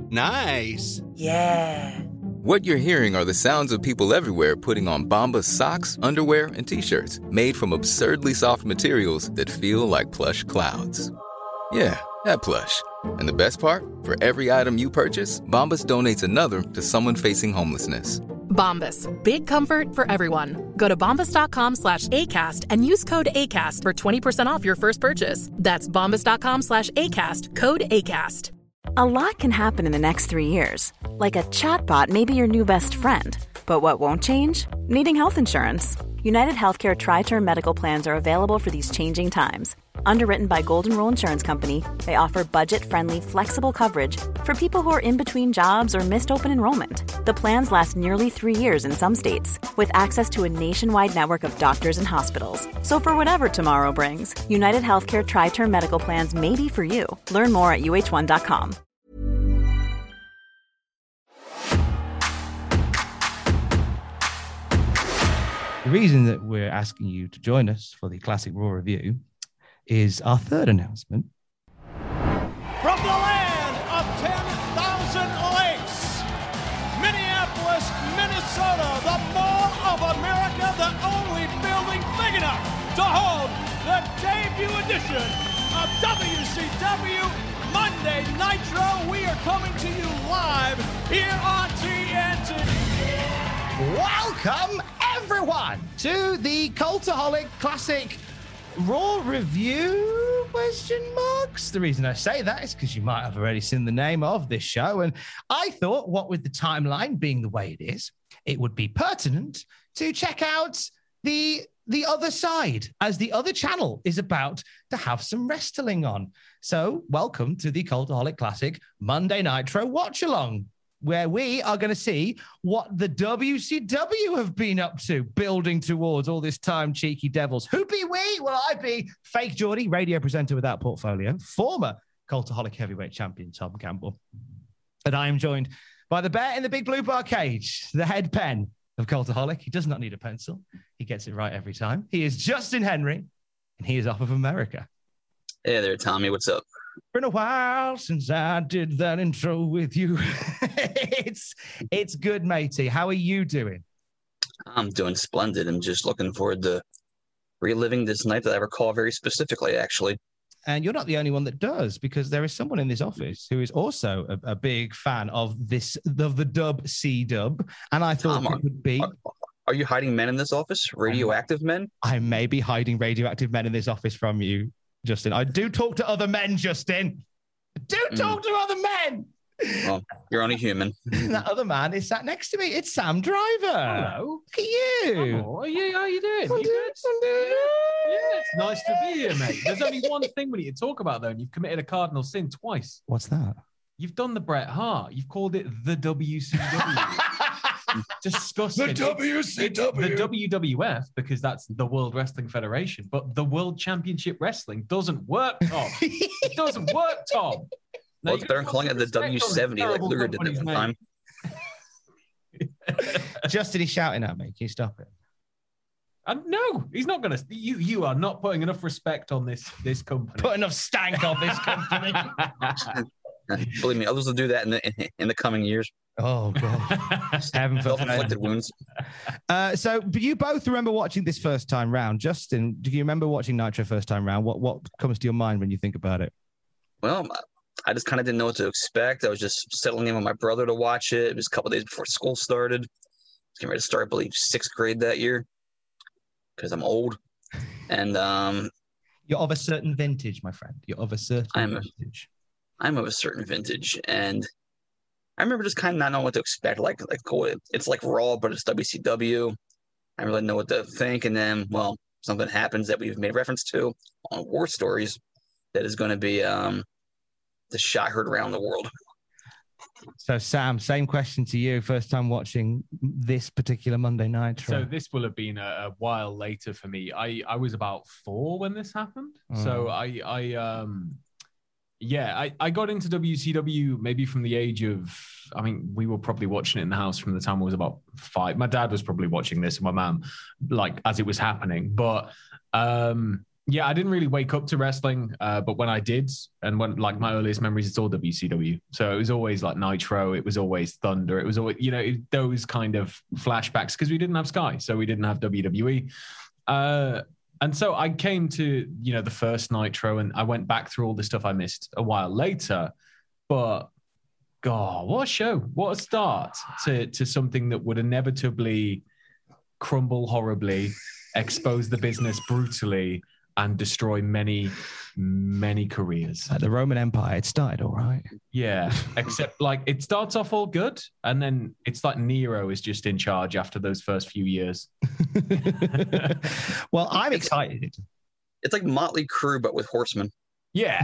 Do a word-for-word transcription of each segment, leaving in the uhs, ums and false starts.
Nice. Yeah. What you're hearing are the sounds of people everywhere putting on Bombas socks, underwear, and T-shirts made from absurdly soft materials that feel like plush clouds. Yeah, that plush. And the best part? For every item you purchase, Bombas donates another to someone facing homelessness. Bombas. Big comfort for everyone. Go to bombas.com slash ACAST and use code ACAST for twenty percent off your first purchase. That's bombas.com slash ACAST. Code ACAST. A lot can happen in the next three years. Like a chatbot may be your new best friend. But what won't change? Needing health insurance. United Healthcare Tri-Term Medical Plans are available for these changing times. Underwritten by Golden Rule Insurance Company, they offer budget-friendly, flexible coverage for people who are in between jobs or missed open enrollment. The plans last nearly three years in some states, with access to a nationwide network of doctors and hospitals. So for whatever tomorrow brings, United Healthcare Tri-Term Medical Plans may be for you. Learn more at U H one dot com. The reason that we're asking you to join us for the Classic Raw review is our third announcement. From the land of ten thousand lakes, Minneapolis, Minnesota, the Mall of America, the only building big enough to hold the debut edition of W C W Monday Nitro. We are coming to you live here on T N T. Welcome, everyone, to the Cultaholic Classic Raw review, question marks. The reason I say that is because you might have already seen the name of this show. And I thought, what with the timeline being the way it is, it would be pertinent to check out the, the other side, as the other channel is about to have some wrestling on. So welcome to the Cultaholic Classic Monday Nitro Watch Along, where we are going to see what the W C W have been up to, building towards all this time, cheeky devils. Who be we? Well, I be Fake Geordie, radio presenter without portfolio, former Cultaholic heavyweight champion Tom Campbell. And I am joined by the bear in the big blue bar cage, the head pen of Cultaholic. He does not need a pencil. He gets it right every time. He is Justin Henry, and he is off of America. Hey there, Tommy. What's up? Been a while since I did that intro with you. it's it's good, matey. How are you doing? I'm doing splendid. I'm just looking forward to reliving this night that I recall very specifically, actually. And you're not the only one that does, because there is someone in this office who is also a, a big fan of this, of the dub C dub. And I thought Tom, it would be. Are, are you hiding men in this office? Radioactive men? I may be hiding radioactive men in this office from you, Justin. I do talk to other men, Justin. I do talk mm. to other men. Well, you're only human. That other man is sat next to me. It's Sam Driver. Hello. Look at you. Oh, are you how are you doing? I'm you doing, I'm doing yeah, it's nice to be here, mate. There's only one thing we need to talk about, though, and you've committed a cardinal sin twice. What's that? You've done the Bret Hart. You've called it the W C W. Disgusting. The W C W. It's the W W F, because that's the World Wrestling Federation, but the World Championship Wrestling doesn't work, Tom. It doesn't work, Tom. Well, it's better than calling it the W seventy like Luger did that one time. Justin, he's shouting at me. Can you stop it? And no, he's not going to. You you are not putting enough respect on this this company. Put enough stank on this company. Believe me, others will do that in the in the coming years. Oh God, heaven forbid. Self-inflicted wounds. Uh, so, but you both remember watching this first time round. Justin, do you remember watching Nitro first time round? What what comes to your mind when you think about it? Well, I just kind of didn't know what to expect. I was just settling in with my brother to watch it. It was a couple of days before school started. I was getting ready to start, I believe, sixth grade that year, because I'm old. And um, you're of a certain vintage, my friend. You're of a certain I'm vintage. A, I'm of a certain vintage, and I remember just kind of not knowing what to expect. Like, like oh, it's like Raw, but it's W C W. I really didn't know what to think. And then, well, something happens that we've made reference to on War Stories that is going to be um, the shot heard around the world. So, Sam, same question to you. First time watching this particular Monday Night. So this will have been a, a while later for me. I, I was about four when this happened. Mm. So I I um yeah I, I got into W C W maybe from the age of, I mean, we were probably watching it in the house from the time I was about five. My dad was probably watching this and my mum, like, as it was happening. But um Yeah, I didn't really wake up to wrestling, uh, but when I did, and when like my earliest memories, it's all W C W. So it was always like Nitro, it was always Thunder, it was always, you know, those kind of flashbacks because we didn't have Sky, so we didn't have W W E. Uh, and so I came to, you know, the first Nitro, and I went back through all the stuff I missed a while later. But God, what a show! What a start to to something that would inevitably crumble horribly, expose the business brutally, and destroy many, many careers. Like the Roman Empire, it started all right. Yeah, except like it starts off all good, and then it's like Nero is just in charge after those first few years. Well, I'm excited. It's like Motley Crue, but with horsemen. Yeah.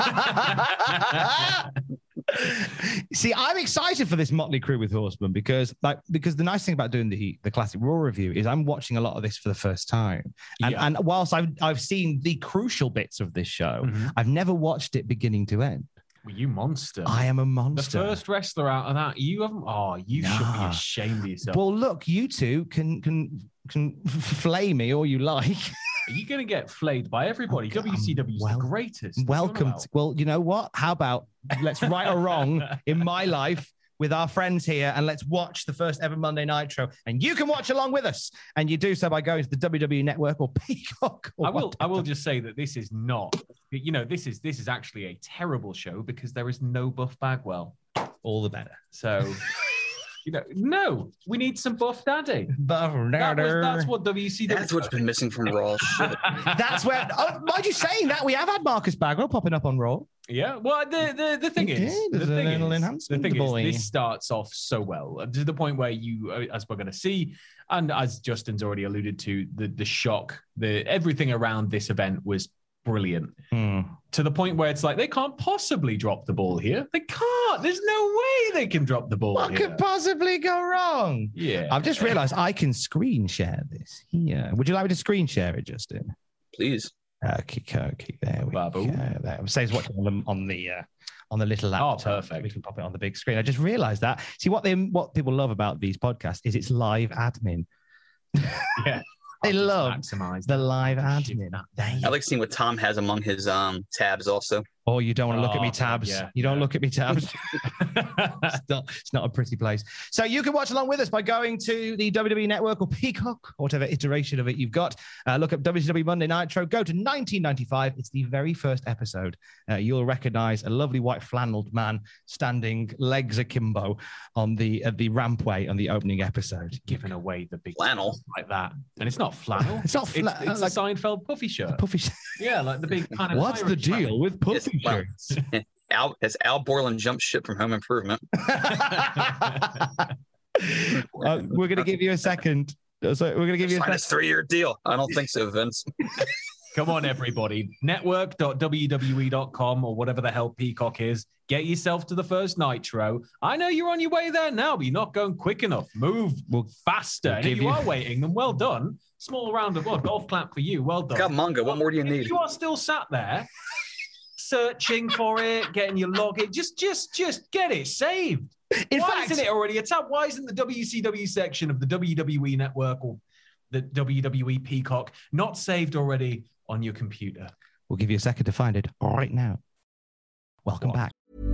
See, I'm excited for this Motley Crue with Horsemen because, like, because the nice thing about doing the the classic Raw review is I'm watching a lot of this for the first time, and Yeah. and whilst I've I've seen the crucial bits of this show, Mm-hmm. I've never watched it beginning to end. Well, you monster. I am a the monster. first wrestler out of that. You haven't. Oh, you should be Nah. ashamed of yourself. Well, look, you two can can can flay me all you like. Are you going to get flayed by everybody? Oh, God, W C W is well- the greatest. What are you on Welcome. about? To, well, you know what? How about let's right or wrong in my life with our friends here, and let's watch the first ever Monday Nitro, and you can watch along with us, and you do so by going to the W W E Network or Peacock. Or I will. I will whatever. just say that this is not. You know, this is this is actually a terrible show because there is no Buff Bagwell. All the better. So, you know, no, we need some Buff Daddy. But That was, that's what W C W. That's what's been missing from Raw. Shit. That's where. Oh, mind you saying that we have had Marcus Bagwell popping up on Raw. Yeah. Well, the the, the thing He is, did. the There's a thing little is, enhancement, the thing boy. is, this starts off so well uh, to the point where you, uh, as we're going to see, and as Justin's already alluded to, the the shock, the everything around this event was brilliant. Hmm. To the point where it's like they can't possibly drop the ball here. They can't. There's no way they can drop the ball What here. could possibly go wrong? Yeah. I've just realised I can screen share this here. Would you like me to screen share it, Justin? Please. Okay, okay, there we Babu. go. There. Says watching on the on the uh, on the little laptop. Oh, perfect. We can pop it on the big screen. I just realised that. See what they what people love about these podcasts is it's live admin. Yeah. They I'll just love maximize the that. live Shift admin. that. There you I like seeing what Tom has among his um tabs also. Oh, you don't want to look at me Oh, tabs. yeah, you don't yeah. look at me tabs. it's, not, it's not a pretty place. So you can watch along with us by going to the W W E Network or Peacock, or whatever iteration of it you've got. Uh, look up W C W Monday Nitro. Go to nineteen ninety-five. It's the very first episode. Uh, you'll recognize a lovely white flanneled man standing legs akimbo on the uh, the rampway on the opening episode. Giving away the big Flannel. like that, and it's not flannel. It's not fla- It's, it's like- a Seinfeld puffy shirt. Puffy. Yeah, like the big kind of. What's the Irish deal flannel. with puffy Well, shirts? Al has Al Borland jump ship from Home Improvement. Uh, we're going to give you a second. So we're going to give you a Sign second. this three-year deal. I don't think so, Vince. Come on, everybody. network dot w w e dot com or whatever the hell Peacock is. Get yourself to the first Nitro. I know you're on your way there now, but you're not going quick enough. Move We'll- faster. we'll and if give you you- are waiting, then well done. Small round of applause. Golf clap for you. Well done. Got manga. What more do you If need? you are still sat there searching for it, getting your login, just, just, just get it saved. In Why fact, isn't it already a tab? Why isn't the W C W section of the W W E Network or the W W E Peacock not saved already on your computer? we'll give you a second to find it right now. Welcome What? back.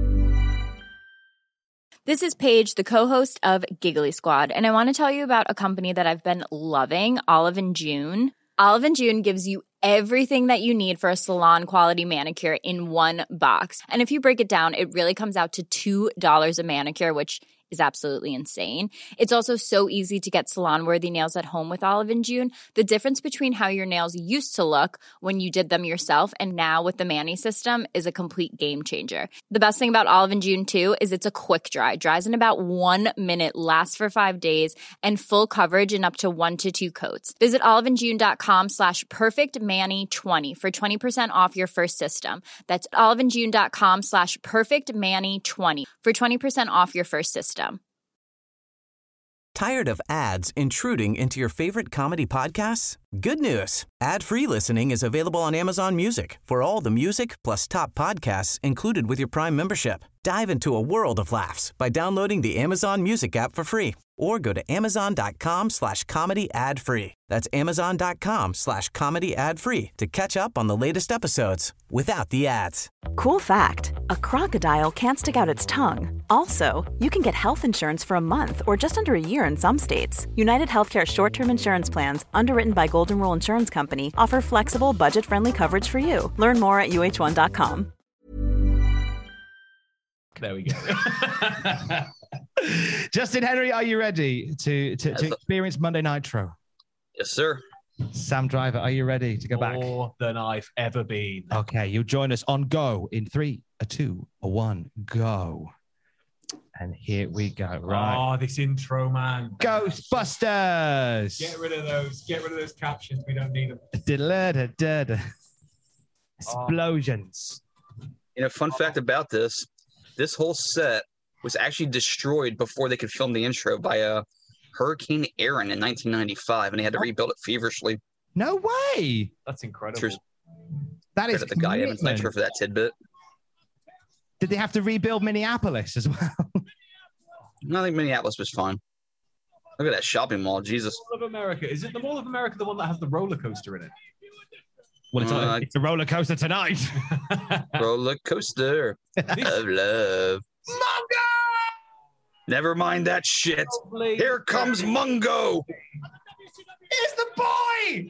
This is Paige, the co-host of Giggly Squad, and I want to tell you about a company that I've been loving, Olive and June. Olive and June gives you everything that you need for a salon quality manicure in one box. And if you break it down, it really comes out to two dollars a manicure, which is absolutely insane. It's also so easy to get salon-worthy nails at home with Olive and June. The difference between how your nails used to look when you did them yourself and now with the Mani system is a complete game changer. The best thing about Olive and June, too, is it's a quick dry. Dries in about one minute, lasts for five days, and full coverage in up to one to two coats. Visit oliveandjune.com slash perfectmani20 for twenty percent off your first system. That's oliveandjune.com slash perfectmani20 for twenty percent off your first system. Tired of ads intruding into your favorite comedy podcasts? Good news. Ad-free listening is available on Amazon Music for all the music plus top podcasts included with your Prime membership. Dive into a world of laughs by downloading the Amazon Music app for free or go to amazon.com slash comedy ad free. That's amazon.com slash comedy ad free to catch up on the latest episodes without the ads. Cool fact, a crocodile can't stick out its tongue. Also, you can get health insurance for a month or just under a year in some states. United Healthcare short-term insurance plans, underwritten by Golden Rule Insurance Company, offer flexible, budget-friendly coverage for you. Learn more at U H one dot com. There we go. Justin Henry, are you ready to, to, to experience Monday Nitro? Yes, sir. Sam Driver, are you ready to go back? More than I've ever been. Okay, you'll join us on Go in three, a two, a one, go. And here we go. Right. Oh, this intro, man. Ghostbusters. Get rid of those. Get rid of those captions. We don't need them. Da-da-da-da-da. Explosions. You know, fun fact about this, this whole set was actually destroyed before they could film the intro by uh, Hurricane Aaron in nineteen ninety-five, and they had to rebuild it feverishly. No way. That's incredible. Cheers. That is the guy Evans Nitro for that tidbit. Did they have to rebuild Minneapolis as well? I think Minneapolis was fine. Look at that shopping mall, Jesus. Mall of America. Is it the Mall of America, the one that has the roller coaster in it? Well, it's, Uh, a, it's a roller coaster tonight. Roller coaster of love. Mungo! Never mind that shit. Here comes Mungo. Here's the boy.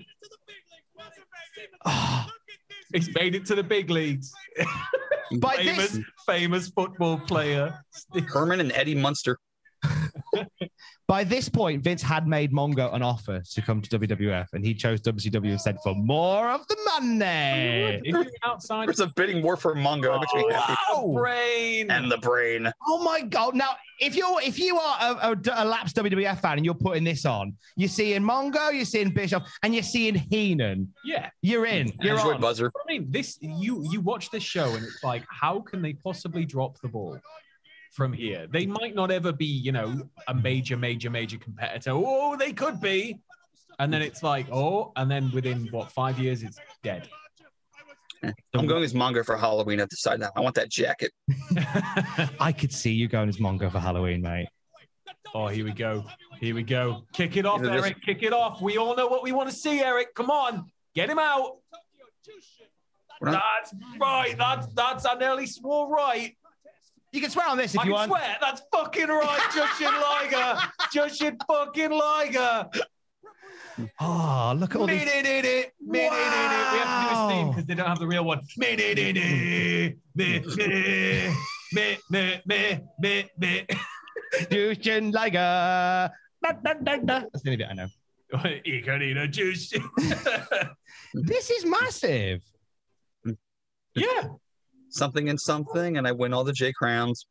Oh, He's made it to the big leagues. by famous, this, famous football player. Herman and Eddie Munster. by this point, Vince had made Mongo an offer to come to W W F, and he chose W C W instead for more of the money. If you're outside, There's a bidding war for Mungo. That makes me happy. Wow. brain. And the brain. Oh my God! Now, if you're if you are a, a, a lapsed W W F fan and you're putting this on, you're seeing Mongo, you're seeing Bischoff, and you're seeing Heenan. Yeah, You're in. You're Android on. buzzer. I mean, this you you watch this show and it's like, how can they possibly drop the ball from here? They might not ever be, you know, a major, major, major competitor. Oh, they could be. And then it's like, oh, and then within what five years, it's dead. I'm going as Mongo for Halloween. I've decided now. I want that jacket. I could see you going as Mongo for Halloween, mate. Oh, here we go. Here we go. Kick it off, You know, Eric. Kick it off. We all know what we want to see, Eric. Come on. Get him out. We're not- That's right. That's, that's, I nearly swore right. You can swear on this if I you can want. swear. That's fucking right, Justin Liger. Justin fucking Liger. Oh, look at all Me, these. me, me, me, me, me, me. We have to do his theme because they don't have the real one. Me, me, me, me, me, me, me, me, me, me, me. Justin Liger. Da, da, da, da. That's the only bit I know. You can eat a juice. This is massive. Yeah. Something and something, and I win all the J Crowns.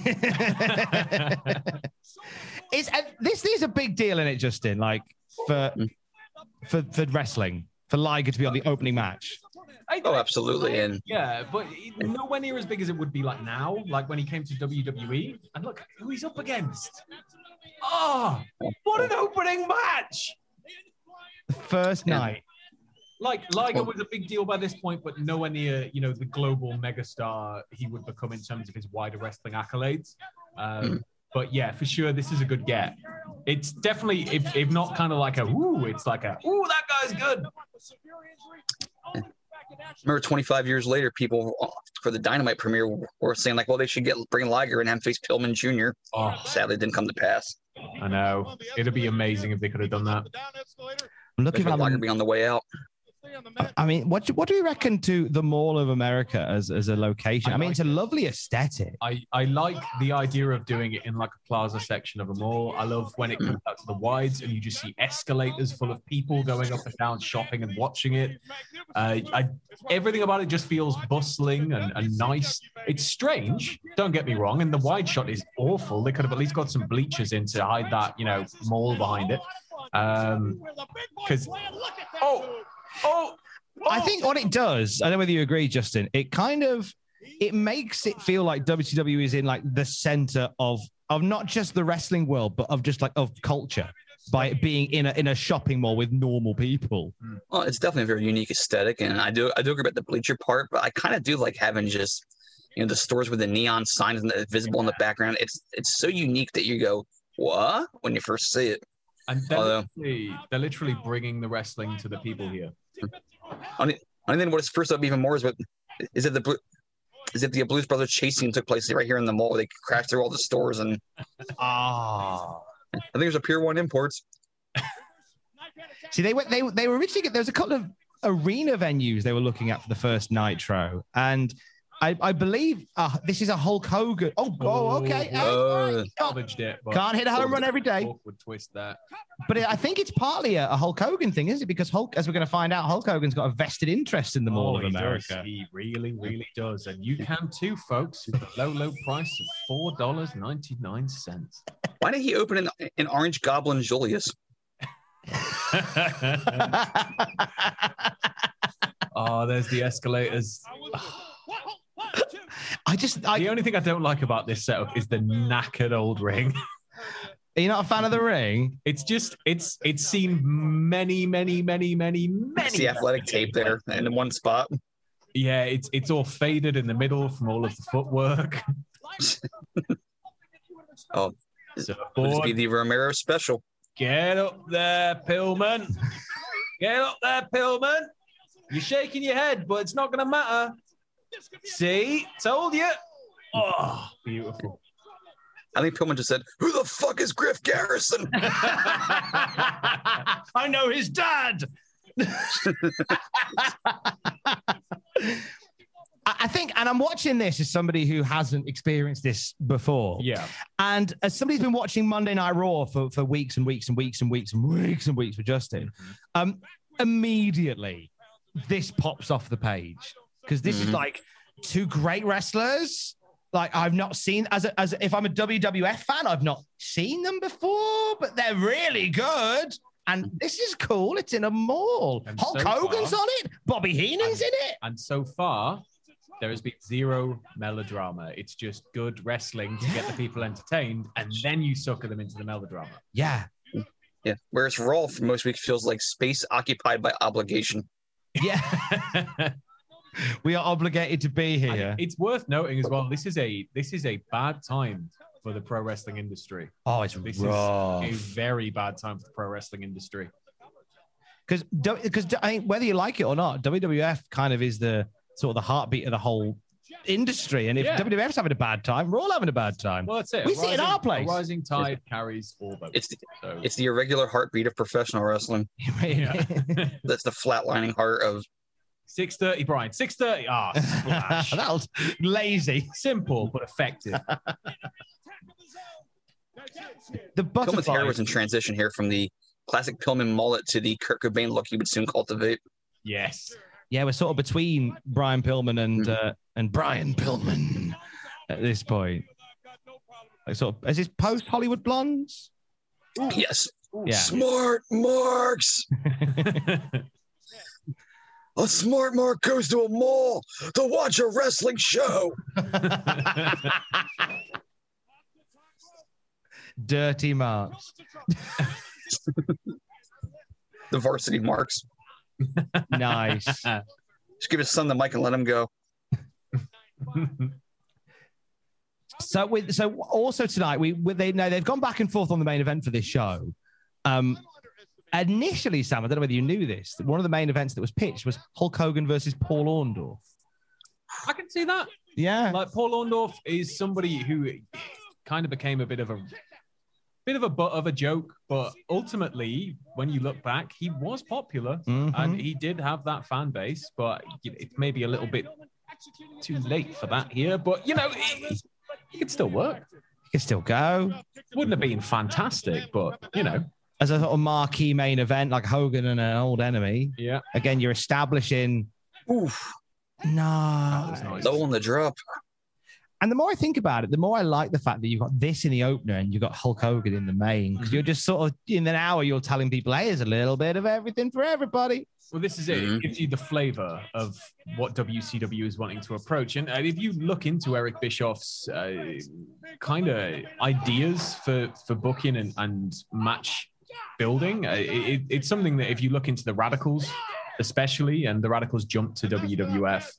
It's uh, this is a big deal in it, Justin. Like for for for wrestling, for Liger to be on the opening match. I, Oh, absolutely. And Yeah, but nowhere near as big as it would be like now, like when he came to W W E. And look who he's up against. Oh, what an opening match! The first Yeah. night. Like Liger was a big deal by this point, but nowhere near, you know, the global megastar he would become in terms of his wider wrestling accolades. Um, but yeah, for sure, this is a good get. It's definitely, if, if not kind of like a ooh, it's like a ooh, that guy's good. remember twenty-five years later, people for the Dynamite premiere were saying like, well, they should get bring Liger and have him face Pillman Junior Oh, Sadly, it didn't come to pass. I know. It'd be amazing if they could have done that. I'm looking Especially for Liger being on the way out. I mean, what do, what do you reckon to the Mall of America as, as a location? I, I mean, like it's a lovely aesthetic. I, I like the idea of doing it in like a plaza section of a mall. I love when it comes out to the wides and you just see escalators full of people going up and down, shopping and watching it. Uh, I, everything about it just feels bustling and, and nice. It's strange, don't get me wrong, and the wide shot is awful. They could have at least got some bleachers in to hide that, you know, mall behind it. Um, because oh, oh, oh, I think what it does, I don't know whether you agree, Justin, it kind of, it makes it feel like W C W is in like the center of, of not just the wrestling world, but of just like of culture by it being in a, in a shopping mall with normal people. Well, it's definitely a very unique aesthetic, and I do I do agree about the bleacher part, but I kind of do like having just, you know, the stores with the neon signs and the visible in the background. It's it's so unique that you go, what? When you first see it. And they're, Although, literally, they're literally bringing the wrestling to the people here. I think what is first up even more is what is it the is it the Blues Brothers chase scene took place right here in the mall. They crashed through all the stores and ah, I think there's a Pier One Imports. See, they went. They they were originally. There was a couple of arena venues they were looking at for the first Nitro, and I, I believe uh, this is a Hulk Hogan. Oh, oh okay. Uh, Salvaged it. But Can't hit a home run every day. Awkward twist that. But I think it's partly a, a Hulk Hogan thing, isn't it? Because Hulk, as we're going to find out, Hulk Hogan's got a vested interest in the Mall Oh, of he America. does. He really, really does. And you can too, folks, for the low, low price of four dollars and ninety-nine cents. Why did he open an, an Orange Goblin Julius? Oh, there's the escalators. I just I, The only thing I don't like about this setup is the knackered old ring. Are you not a fan of the ring? It's just it's it's seen many, many, many, many, many. It's the athletic tape there in one spot. Yeah, it's it's all faded in the middle from all of the footwork. Oh, So, would this be the Romero special? get up there, Pillman. Get up there, Pillman. You're shaking your head, but it's not going to matter. See? Told you. Oh, beautiful. I think Pillman just said, "Who the fuck is Griff Garrison?" I know his dad. I think, and I'm watching this as somebody who hasn't experienced this before. Yeah. And as somebody who's been watching Monday Night Raw for, for weeks and weeks and weeks and weeks and weeks and weeks with Justin, Mm-hmm. um, immediately this pops off the page because this Mm-hmm. is like two great wrestlers. Like I've not seen as a, as a, if I'm a W W F fan, I've not seen them before, but they're really good. And this is cool. It's in a mall. And Hulk so Hogan's far- on it. Bobby Heenan's in it. And so far, there has been zero melodrama. It's just good wrestling to get the people entertained, and then you sucker them into the melodrama. Yeah. Yeah. Whereas Raw for most weeks feels like space occupied by obligation. Yeah. We are obligated to be And here. it's worth noting as well. This is a this is a bad time for the pro wrestling industry. Oh, it's This rough. is a very bad time for the pro wrestling industry. Because because I think whether you like it or not, W W F kind of is the sort of the heartbeat of the whole industry. And if Yeah. W W F's having a bad time, we're all having a bad time. Well, that's it. We A see it in rising- our place. A rising tide carries all boats. It's the, So, it's the irregular heartbeat of professional wrestling. yeah. That's the flatlining heart of. six thirty, Brian. six thirty. Ah, splash. That was lazy. Simple but effective. The Pillman's butterfly. hair was in transition here from the classic Pillman mullet to the Kurt Cobain look he would soon cultivate. Yes. Yeah, we're sort of between Brian Pillman and uh, and Brian Pillman at this point. Like sort of, is this post Hollywood Blondes? Yes. Yeah. Smart marks. A smart mark goes to a mall to watch a wrestling show. Dirty marks. The varsity marks. Nice. Just give his son the mic and let him go. So with so also tonight we with they no they've gone back and forth on the main event for this show. Um, initially, Sam, I don't know whether you knew this. One of the main events that was pitched was Hulk Hogan versus Paul Orndorff. I can see that. Yeah, Like Paul Orndorff is somebody who kind of became a bit of a bit of a butt of a joke, but ultimately, when you look back, he was popular Mhm. and he did have that fan base. But it's maybe a little bit too late for that here. But you know, it, it could still work. he can still go Wouldn't have been fantastic, but you know, as a sort of marquee main event like Hogan and an old enemy. yeah. Again, you're establishing. Oof. No, was nice. Low on the drop. and the more I think about it, the more I like the fact that you've got this in the opener and you've got Hulk Hogan in the main because you're just sort of in an hour you're telling people, hey, there's a little bit of everything for everybody. Well, this is it. Mhm. It gives you the flavor of what W C W is wanting to approach. And uh, if you look into Eric Bischoff's uh, kind of ideas for, for booking and, and match building, uh, it, it's something that if you look into the Radicals, especially, and the Radicals jumped to W W F,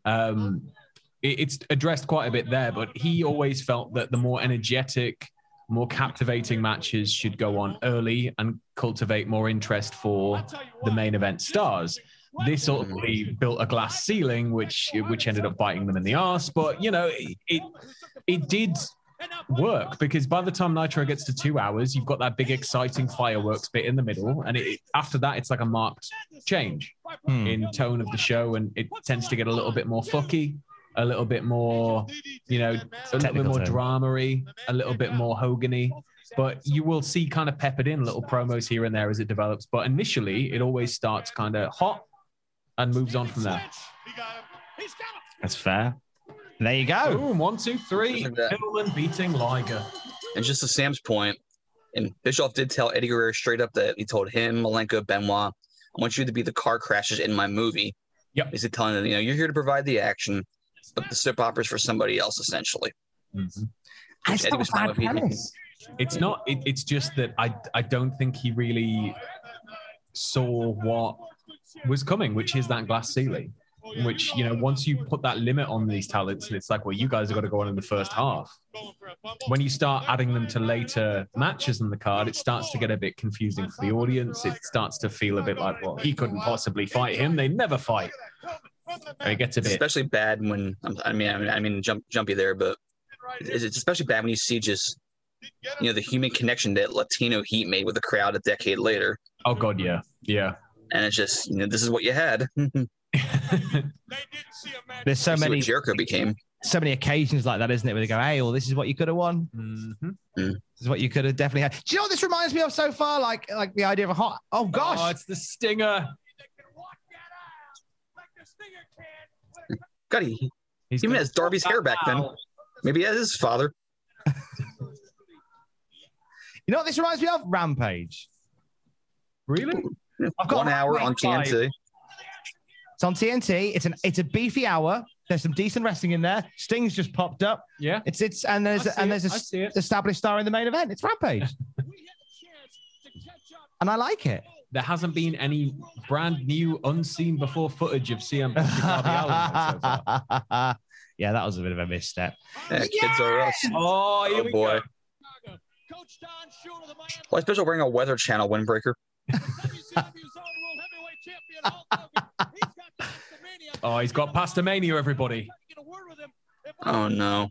um, it, it's addressed quite a bit there. But he always felt that the more energetic more captivating matches should go on early and cultivate more interest for the main event stars. This ultimately built a glass ceiling, which which ended up biting them in the arse. But, you know, it, it, it did work, because by the time Nitro gets to two hours, you've got that big, exciting fireworks bit in the middle. And it, after that, it's like a marked change hmm. in tone of the show. And it tends to get a little bit more fucky, a little bit more, you know, a little bit more drama-y, a little bit more Hogan-y. But you will see kind of peppered in little promos here and there as it develops. But initially, it always starts kind of hot and moves on from there. That's fair. There you go. Boom, one, two, three. Pillman beating Liger. And just to Sam's point, and Bischoff did tell Eddie Guerrero straight up that he told him, Malenko, Benoit, I want you to be the car crashes in my movie. Yep. Is it telling them, you know, you're here to provide the action, but the soap opera's for somebody else, essentially. Mm-hmm. It's not a bad premise. It's not. It, it's just that I I don't think he really saw what was coming, which is that glass ceiling. Which, you know, once you put that limit on these talents, and it's like, well, you guys have got to go on in the first half. When you start adding them to later matches on the card, it starts to get a bit confusing for the audience. It starts to feel a bit like, well, he couldn't possibly fight him. They never fight. And it gets a bit, especially bad when I mean, I mean, I mean, jump, jumpy there, but it's especially bad when you see just, you know, the human connection that Latino Heat made with the crowd a decade later. Oh God, yeah, yeah. And it's just, you know, this is what you had. There's so many Jericho became so many occasions like that, isn't it? Where they go, "Hey, well, this is what you could have won. Mm-hmm. Mm. This is what you could have definitely had." Do you know what this reminds me of so far? Like, like the idea of a hot. Oh gosh, oh, it's the Stinger. God, he, he even has Darby's hair back then. Maybe he has his father. You know what this reminds me of? Rampage. Really? I've got one hour on T N T. It's on T N T. It's an it's a beefy hour. There's some decent wrestling in there. Sting's just popped up. Yeah. It's it's and there's and there's a established star in the main event. It's Rampage. And I like it. There hasn't been any brand new, unseen before footage of C M Punk and Darby Allin so far. Yeah, that was a bit of a misstep. Yeah, yes! Kids are us. Oh, here oh we boy. Go. Why is Bishop wearing a Weather Channel windbreaker? Oh, he's got Pastamania, everybody. Oh, no.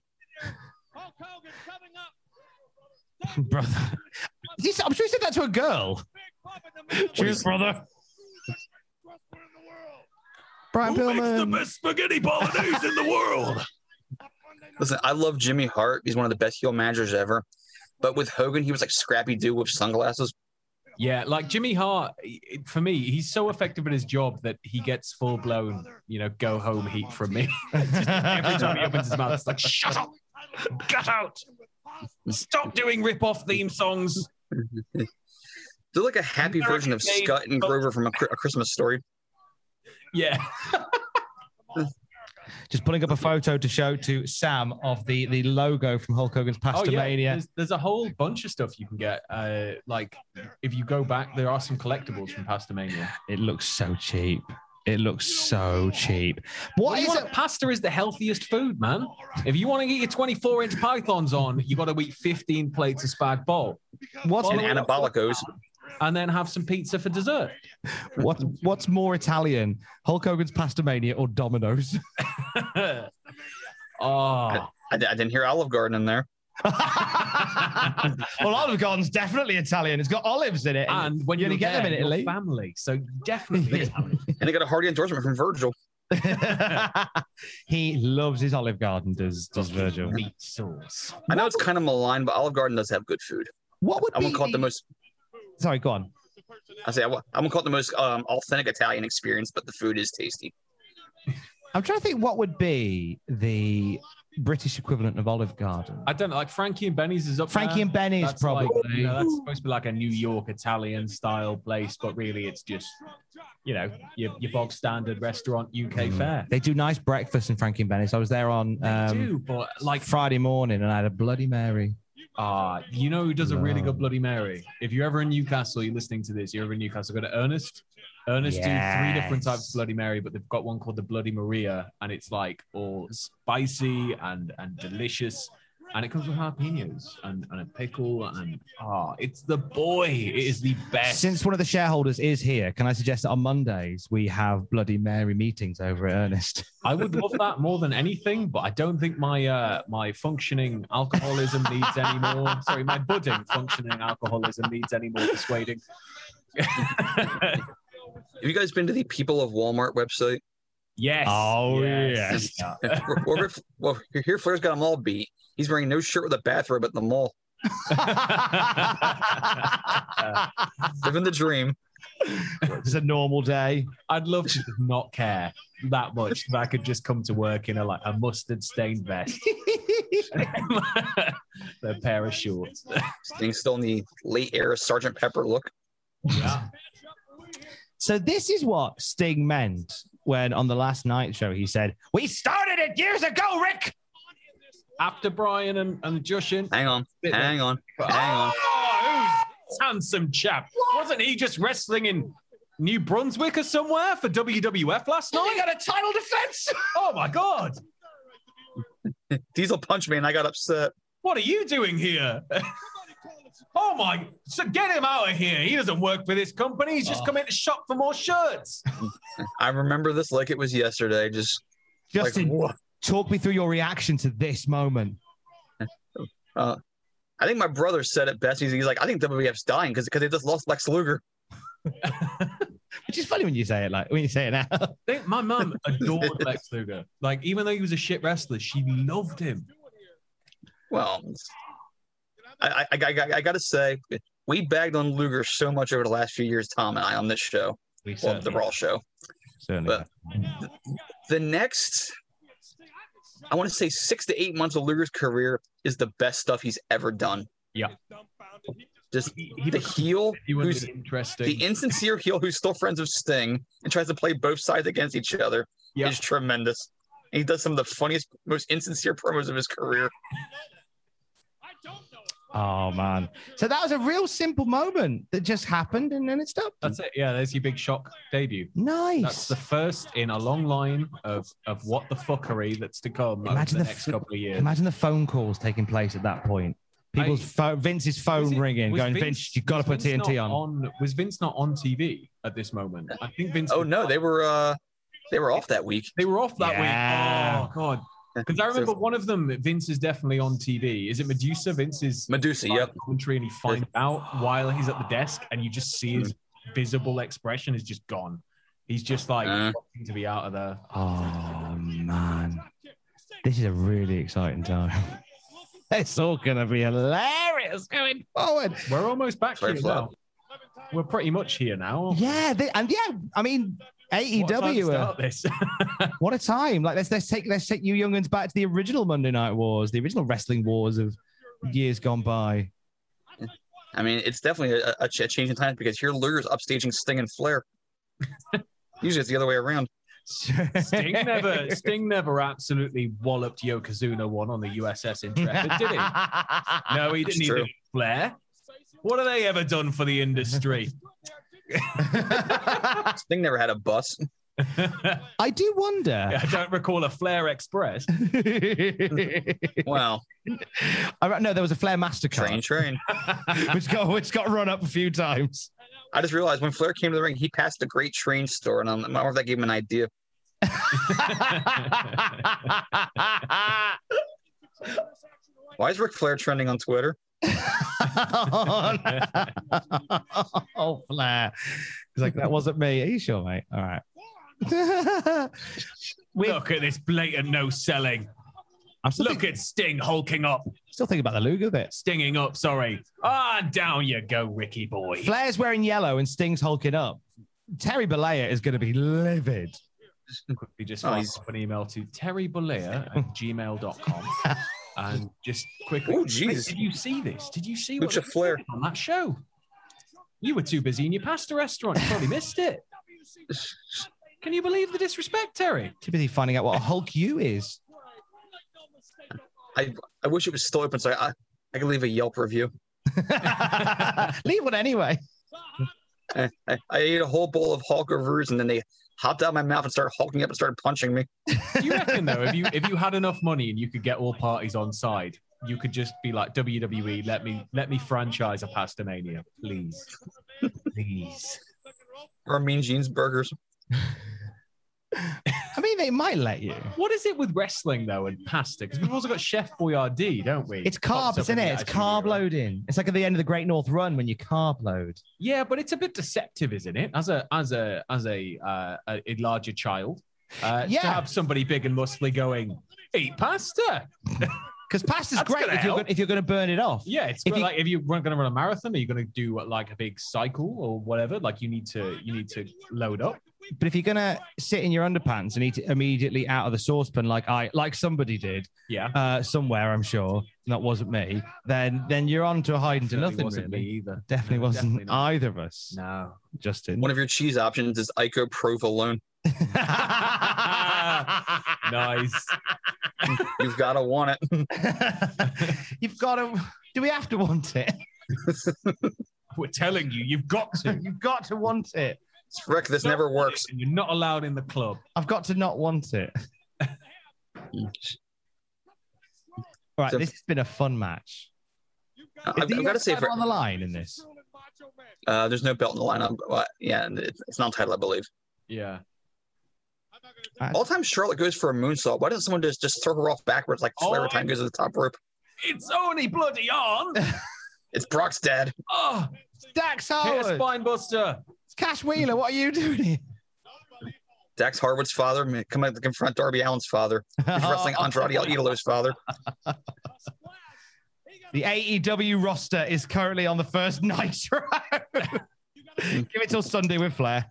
Brother. I'm sure he said that to a girl. Cheers, brother. Brian Who Pillman. makes the best spaghetti bolognese in the world? Listen, I love Jimmy Hart. He's one of the best heel managers ever. But with Hogan, he was like Scrappy Doo with sunglasses. Yeah, like Jimmy Hart, for me, he's so effective at his job that he gets full blown, you know, go home heat from me. Just every time he opens his mouth, it's like, shut up, get out, stop doing rip-off theme songs. They're like a happy version of Scott and Grover from a, a Christmas Story. Yeah. Just putting up a photo to show to Sam of the, the logo from Hulk Hogan's Pastamania. Oh, yeah. there's, there's a whole bunch of stuff you can get. Uh, like, if you go back, there are some collectibles from Pastamania. It looks so cheap. It looks so cheap. What, what is want, it? Pasta is the healthiest food, man. If you want to get your twenty-four inch pythons on, you got to eat fifteen plates of spag bol. What's and anabolicos. And then have some pizza for dessert. What What's more Italian, Hulk Hogan's Pastamania or Domino's? oh, I, I didn't hear Olive Garden in there. Well, Olive Garden's definitely Italian. It's got olives in it, and, and when you only get there, them in Italy, family, so definitely Italian. And they got a hearty endorsement from Virgil. He loves his Olive Garden. Does does Virgil? Meat sauce. I know it's kind of maligned, but Olive Garden does have good food. What would I won't be call it the most. Sorry, go on. I say I won't call it the most um, authentic Italian experience, but the food is tasty. I'm trying to think what would be the British equivalent of Olive Garden. I don't know, like Frankie and Benny's is up Frankie there. and Benny's that's probably. Like, you know, that's supposed to be like a New York Italian style place, but really it's just, you know, your, your bog standard restaurant U K mm. fare. They do nice breakfast in Frankie and Benny's. I was there on um, they do, but like Friday morning and I had a Bloody Mary. Ah, uh, you know who does a really No. good Bloody Mary? If you're ever in Newcastle, you're listening to this, you're ever in Newcastle, go to Ernest. Ernest Yes. do three different types of Bloody Mary, but they've got one called the Bloody Maria, and it's like all spicy and and delicious. and it comes with jalapenos and, and a pickle, and ah, oh, it's the boy. It is the best. Since one of the shareholders is here, can I suggest that on Mondays we have Bloody Mary meetings over at Ernest? I would love that more than anything, but I don't think my uh, my functioning alcoholism needs any more. Sorry, my budding functioning alcoholism needs any more persuading. Have you guys been to the People of Walmart website? Yes. Oh, yes. yes. well, well, here Flair's got them all beat. He's wearing no shirt with a bathrobe at the mall. Living the dream. It's a normal day. I'd love to not care that much if I could just come to work in a like a mustard stained vest, a pair of shorts. Sting's still in the late era Sergeant Pepper look. Yeah. So this is what Sting meant when on the last night show he said, "We started it years ago, Rick." After Brian and, and Jushin. Hang on. Hang on. Oh, Hang on. Who's this handsome chap? Wasn't he just wrestling in New Brunswick or somewhere for W W F last night? He got a title defense. Oh my God. Diesel punched me and I got upset. What are you doing here? Oh my, so get him out of here. He doesn't work for this company. He's just oh. come in to shop for more shirts. I remember this like it was yesterday. Just Justin, like, talk me through your reaction to this moment. Uh, I think my brother said it best. He's, he's like, I think W W F's dying because because they just lost Lex Luger. Which is funny when you say it like when you say it now. I think my mum adored Lex Luger. Like, even though he was a shit wrestler, she loved him. Well, I, I, I, I got to say, we bagged on Luger so much over the last few years, Tom and I, on this show. We well, the Raw show. Certainly. But the, the next, I want to say six to eight months of Luger's career is the best stuff he's ever done. Yeah. Just he, he the heel, who's interesting. the insincere heel who's still friends with Sting and tries to play both sides against each other yeah. is tremendous. And he does some of the funniest, most insincere promos of his career. Oh, man. So that was a real simple moment that just happened and then it stopped. That's it. Yeah, there's your big shock debut. Nice. That's the first in a long line of, of what the fuckery that's to come imagine over the, the next f- couple of years. Imagine the phone calls taking place at that point. People's I, phone, Vince's phone it, ringing, going, Vince, Vince you've got to put Vince T N T on. on. Was Vince not on T V at this moment? I think Vince. Oh, no, they were uh, they were off that week. They were off that yeah. week. Oh, God. Because I remember one of them, Vince is definitely on T V. Is it Medusa? Vince is Medusa, yep. Country, and he finds out while he's at the desk, and you just see his visible expression is just gone. He's just like uh, to be out of there. Oh man, this is a really exciting time. It's all gonna be hilarious going forward. We're almost back here now. We're pretty much here now. Yeah, they, and yeah, I mean. A E W. What a, time to start this. What a time! Like let's let's take let's take you young'uns back to the original Monday Night Wars, the original wrestling wars of years gone by. I mean, it's definitely a, a change in time because here Luger's upstaging Sting and Flair. Usually it's the other way around. Sting never Sting never absolutely walloped Yokozuna one on the U S S Intrepid, did he? No, he didn't either. Flair. What have they ever done for the industry? Sting never had a bus. I do wonder. Yeah, I don't recall a Flair Express. Wow. I, no, there was a Flair Mastercard. Train, train. which got which got run up a few times. I just realized when Flair came to the ring, he passed a great train store, and I'm, I wonder if that gave him an idea. Why is Ric Flair trending on Twitter? oh, oh, Flair. He's like, that wasn't me. Are you sure, mate? All right. Look at this blatant no selling. Look thinking, at Sting hulking up. Still thinking about the Luger bit. Stinging up, sorry. Ah, down you go, Ricky boy. Flair's wearing yellow and Sting's hulking up. Terry Bollea is going to be livid. Quickly just fire oh, an email to terry bollea at gmail dot com. And just quickly, oh, jeez. Did you see this? Did you see what Lucha Flair on that show? You were too busy in your pasta restaurant. You probably missed it. Can you believe the disrespect, Terry? Too busy finding out what a Hulk U is. I I wish it was still open so I I could leave a Yelp review. Leave one anyway. I, I, I ate a whole bowl of Hulkaroos and then they hopped out of my mouth and started hulking up and started punching me. Do you reckon though, if you if you had enough money and you could get all parties on side, you could just be like, W W E, let me let me franchise a Pastamania, please, please. Or Mean Gene's Burgers. I mean, they might let you. What is it with wrestling though and pasta? Because we've also got Chef Boyardee, don't we? It's carbs, isn't it? It's carb loading. It's like at the end of the Great North Run when you carb load. Yeah, but it's a bit deceptive, isn't it? As a as a as a uh, a, a larger child, uh, Yeah. to have somebody big and muscly going, eat pasta. Because pasta's That's great gonna if you're, help. go- if you're going to burn it off. Yeah, it's If good. you- Like if you're going to run a marathon, are you going to do like a big cycle or whatever? Like you need to you need to load up. But if you're going to sit in your underpants and eat it immediately out of the saucepan, like I, like somebody did, Yeah, uh, somewhere, I'm sure, and that wasn't me, then then you're on to a hiding to Definitely nothing, wasn't really. me either. Definitely No, wasn't definitely not. either of us, No. Justin. One of your cheese options is icoprovolone. Nice. You've got to want it. You've got to. Do we have to want it? We're telling you, you've got to. You've got to want it. Frick, this never works. And you're not allowed in the club. I've got to not want it. All right, So- this has been a fun match. Uh, Is I've, the I've got to U S say, title for, on the line in this. uh, there's no belt in the lineup. But yeah, and it's, it's not title, I believe. Yeah. All the time Charlotte goes for a moonsault. Why doesn't someone just, just throw her off backwards like Flair every time goes to the top rope? It's only bloody on. It's Brock's dad. Oh, Dax hit a Harwood. spine buster. It's Cash Wheeler. What are you doing here? Dax Harwood's father man, come out to confront Darby Allin's father. He's wrestling Andrade El Idolo's father. The A E W roster is currently on the first Nitro. Give it till Sunday with Flair.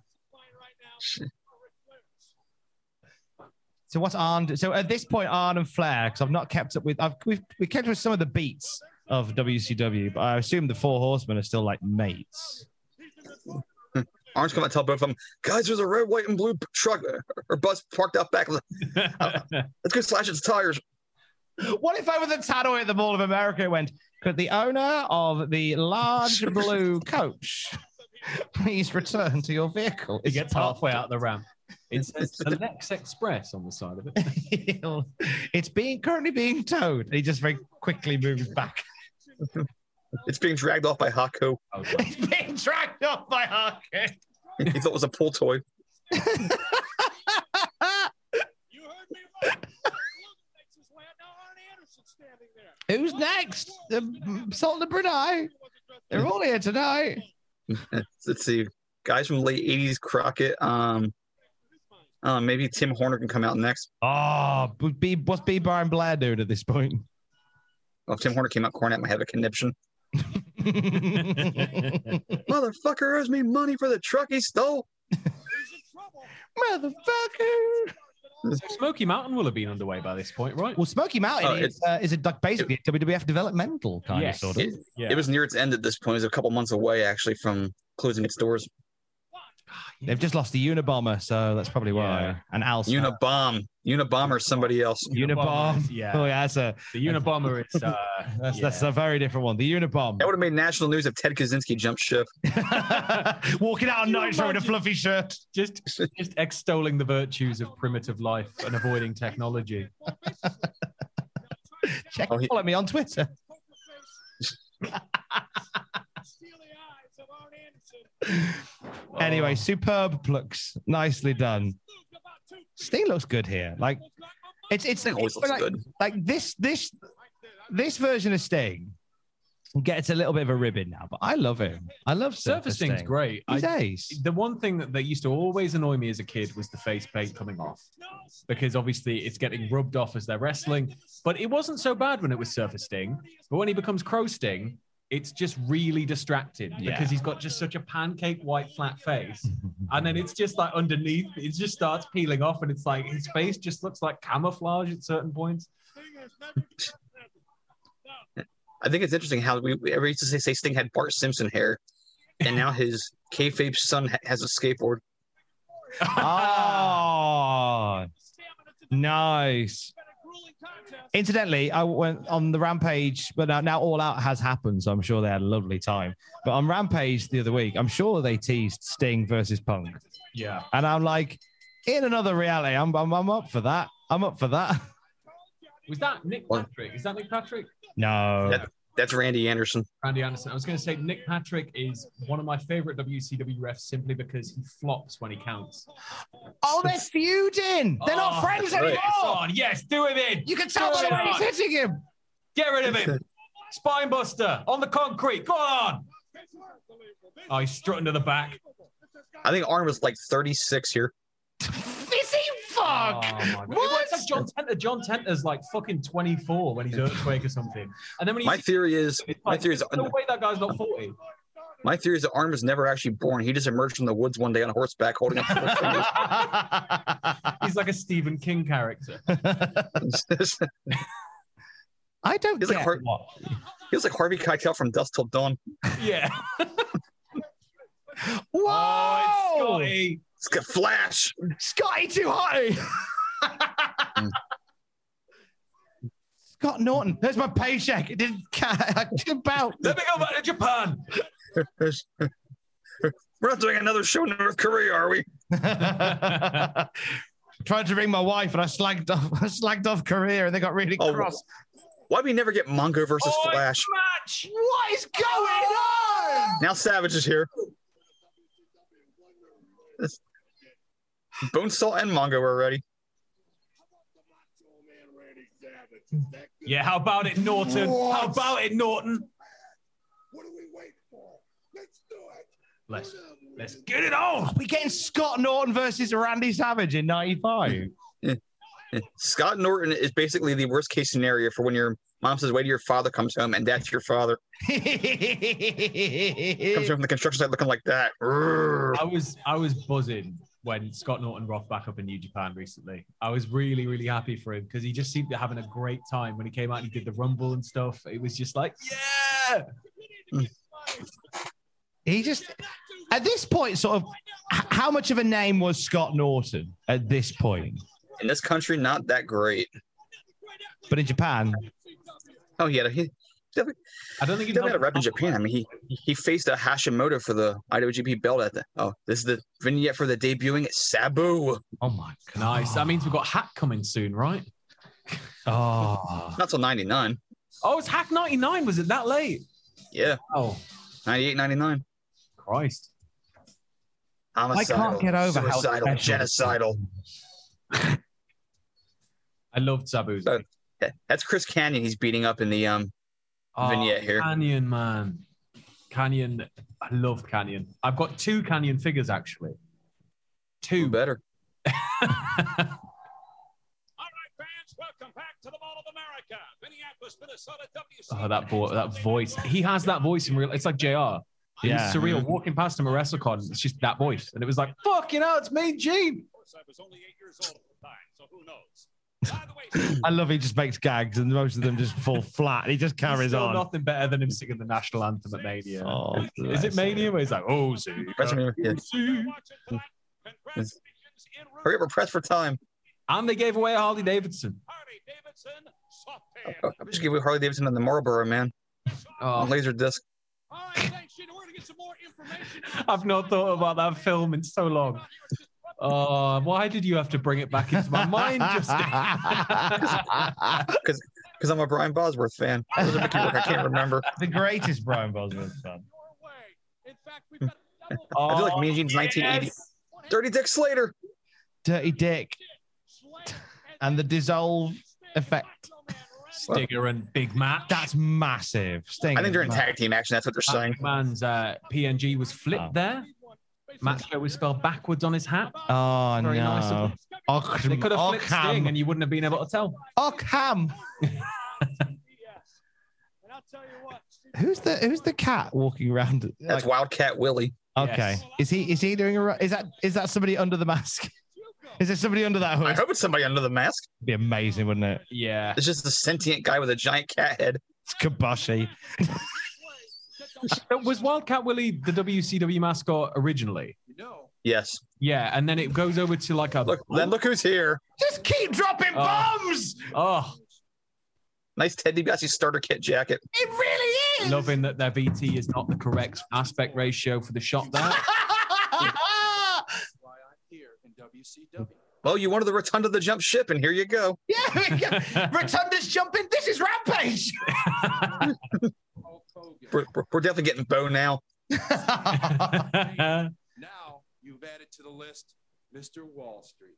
So what's Arn? So at this point, Arn and Flair, because I've not kept up with, I've we've we kept with some of the beats of W C W, but I assume the Four Horsemen are still like mates. Arn's come out and tell both of them, guys, there's a red, white, and blue truck or, or bus parked out back. Let's go slash its tires. What if over the tannoy at the Mall of America went, could the owner of the large blue coach please return to your vehicle? He gets halfway out the ramp. It says the Lex Express on the side of it. It's being currently being towed. And he just very quickly moves back. It's being dragged off by Haku. Okay. It's being dragged off by Harkin. He thought it was a pull toy. Who's next? The Salt and Brunei. They're all here tonight. Let's see. Guys from the late eighties, Crockett. Um, uh, maybe Tim Horner can come out next. Oh, but B, what's B. Brian Blair doing at this point? Well, if Tim Horner came out, Cornette might have a conniption. Motherfucker owes me money for the truck he stole. Motherfucker. So Smoky Mountain will have been underway by this point, right? Well, Smoky Mountain Oh, is, uh, is a duck basically a W W F developmental kind Yes. of sort of. It, Yeah. it was near its end at this point. It was a couple months away, actually, from closing its doors. They've just lost the Unabomber, so that's probably why. Yeah. And Al Unabomb. Unabomber is somebody else. Unabomb. Yeah. Oh, yeah, that's a The Unabomber is uh, that's, yeah. that's a very different one. The Unabomb. That would have made national news if Ted Kaczynski jumped ship. Walking out on you Nitro in a imagine? fluffy shirt. just just extolling the virtues of primitive life and avoiding technology. Check, Oh, he- follow me on Twitter. Anyway, superb plucks. Nicely done. Sting looks good here. Like it's it's, Sting always it's looks like, good. like this this this version of Sting gets a little bit of a ribbon now, but I love him. I love Surfer Sting. Sting's great. He's I- ace. The one thing that, that used to always annoy me as a kid was the face paint coming off, because obviously it's getting rubbed off as they're wrestling. But it wasn't so bad when it was Surfer Sting. But when he becomes Crow Sting, it's just really distracted Yeah. because he's got just such a pancake white flat face. And then it's just like underneath, it just starts peeling off, and it's like his face just looks like camouflage at certain points. I think it's interesting how we, we ever used to say, say Sting had Bart Simpson hair, and now his kayfabe son ha- has a skateboard. Oh, nice. Incidentally, I went on the Rampage, but now, now All Out has happened, so I'm sure they had a lovely time. But on Rampage the other week, I'm sure they teased Sting versus Punk. Yeah. And I'm like, in another reality, I'm, I'm, I'm up for that. I'm up for that. Was that Nick Patrick? Is that Nick Patrick? No. That, that's Randy Anderson. Randy Anderson. I was going to say Nick Patrick is one of my favorite W C W refs simply because he flops when he counts. Oh, they're feuding. They're Oh, not friends right. anymore. On, yes, do him in. You can tell Do by the it way he's on. hitting him. Get rid of him. Spinebuster on the concrete. Go on. Oh, he's strutting to the back. I think Arn was like thirty-six here. Fizzy fuck. Oh, my God. What? It's like John Tenter. John Tenter's like fucking twenty-four when he's earthquake or something. And then when he's My theory is, it's my like, theory is, no way that guy's not forty. my theory is that Arn was never actually born. He just emerged from the woods one day on horseback, holding up. He's like a Stephen King character. I don't He's get like, Har- what. he was like Harvey Keitel from Dusk Till Dawn. Yeah. Whoa! Oh, it's Scotty. It's got Flash. Scotty too high. Scott Norton. There's my paycheck. It didn't about. Let me go back to Japan. We're not doing another show in North Korea, are we? Tried to ring my wife and I slagged off. I slagged off Korea and they got really Oh, cross. Why we never get Mongo versus Oh, Flash? match. What is going on? Now Savage is here. Bonesaw and Mongo are ready. Yeah, how about it, Norton? What? How about it, Norton? What are we waiting for? Let's do it. Let's let's get it on. We getting Scott Norton versus Randy Savage in ninety-five. Scott Norton is basically the worst case scenario for when your mom says, wait till your father comes home, and that's your father. Comes home from the construction site looking like that. Urgh. I was I was buzzing when Scott Norton rocked back up in New Japan recently. I was really, really happy for him because he just seemed to having a great time when he came out and he did the Rumble and stuff. It was just like, yeah. He just, at this point, sort of, h- how much of a name was Scott Norton at this point? In this country, not that great. But in Japan, Oh, he had a he definitely, I don't think he he definitely had a rep in Japan. I mean, he he faced a Hashimoto for the I W G P belt at the. Oh, this is the vignette for the debuting Sabu. oh my God. Nice. That means we've got Hack coming soon, right? Oh, Not till ninety-nine. Oh, it's Hack ninety-nine. Was it that late? Yeah, Oh, ninety-eight, ninety-nine. Christ. Homicidal, I can't get over how suicidal, special- genocidal. I loved Sabu's. So, yeah, that's Chris Canyon. He's beating up in the um vignette here. Canyon, man. Canyon. I loved Canyon. I've got two Canyon figures, actually. Two Two. better. All right, fans, welcome back to the Mall of America, Minneapolis, Minnesota, W C. Oh, that vo- that voice. He has that voice in real. It's like J R. It Yeah. was surreal. Walking past him at WrestleCon, it's just that voice, and it was like, "Fuck, you know, it's me, Gene." Of course, I was only eight years old at the time, so who knows? By the way, I love he just makes gags and most of them just fall flat. He just There's carries still on. nothing better than him singing the national anthem at Mania. Oh, Is bless it Mania where he's like, "Oh, see, WrestleMania, yeah. see." watching tonight. Congratulations in Hurry up, we're pressed for time. And they gave away a Harley Davidson. Harley Davidson, soft hand. Oh, I wish you give Harley Davidson and the Marlboro Man. Oh, Laser disc. All right, thanks, Shane. We're gonna get some more information. I've not thought about that film in so long. Oh, why did you have to bring it back into my mind, Justin? Because because I'm a Brian Bosworth fan. That was a Mickey Rourke I can't remember. The greatest Brian Bosworth fan. In fact, we've got a double Oh, I feel like Mean Gene's nineteen eighty. yes. Dirty Dick Slater. Dirty Dick and the dissolve effect. Stinger and Big Matt. That's massive. Sting. I think they're in tag team action. That's what they're saying. Man's uh, P N G was flipped Oh. there. Macho was spelled backwards on his hat. Oh, Very nice of no. them. Och- They could have flipped Sting Ockham. and you wouldn't have been able to tell. Ockham. And I'll tell you what. Who's the Who's the cat walking around? That's Like, Wildcat Willie. okay. Yes. Is he Is he doing a? ru- Is that Is that somebody under the mask? Is there somebody under that I hood? hope it's somebody under the mask. It'd be amazing, wouldn't it? Yeah. It's just a sentient guy with a giant cat head. It's Kabashi. Was Wildcat Willie the W C W mascot originally? Yes. Yeah, and then it goes over to like a Look, then look who's here. Just keep dropping Oh. bombs. Oh, Nice Ted DiBiase starter kit jacket. It really is. loving that their V T is not the correct aspect ratio for the shot there. well, you wanted the Rotunda to jump ship, and here you go. Yeah, Rotunda's jumping. This is Rampage. we're, we're, we're definitely getting Bo now. Now you've added to the list Mister Wall Street.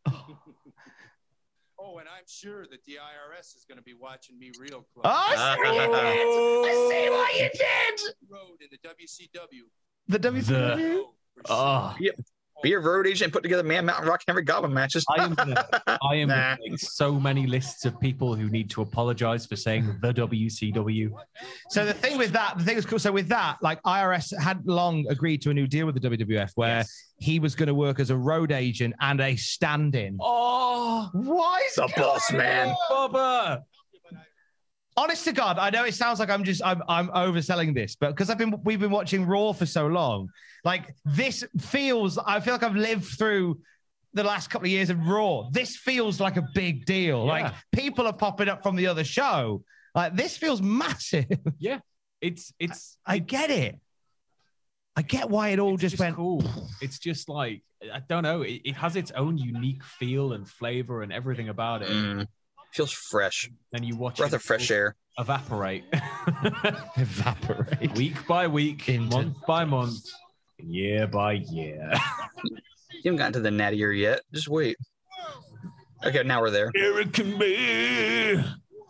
Oh, and I'm sure that the I R S is going to be watching me real close. Oh, I see what you did. I see what you did. Road in the W C W. The W C W. Oh, Yep. Be a road agent and put together Man Mountain Rock Henry Goblin matches. I am gonna, I am Nah. gonna make so many lists of people who need to apologize for saying the W C W. So the thing with that, the thing is cool. So with that, like I R S had long agreed to a new deal with the W W F where Yes. he was going to work as a road agent and a stand-in. Oh, Why is The boss man. Bubba. Honest to God, I know it sounds like I'm just I'm I'm overselling this, but because I've been we've been watching Raw for so long, like this feels I feel like I've lived through the last couple of years of Raw. This feels like a big deal. Yeah. Like people are popping up from the other show. Like this feels massive. Yeah, it's it's I get it. I get why it all it's just, just went. cool. It's just like I don't know. It, it has its own unique feel and flavor and everything about it. Mm, feels fresh. And you watch Breath it of fresh air. evaporate Evaporate. week by week, Into- month by month, year by year. You haven't gotten to the nattier yet. Just wait. Okay, now we're there. American man.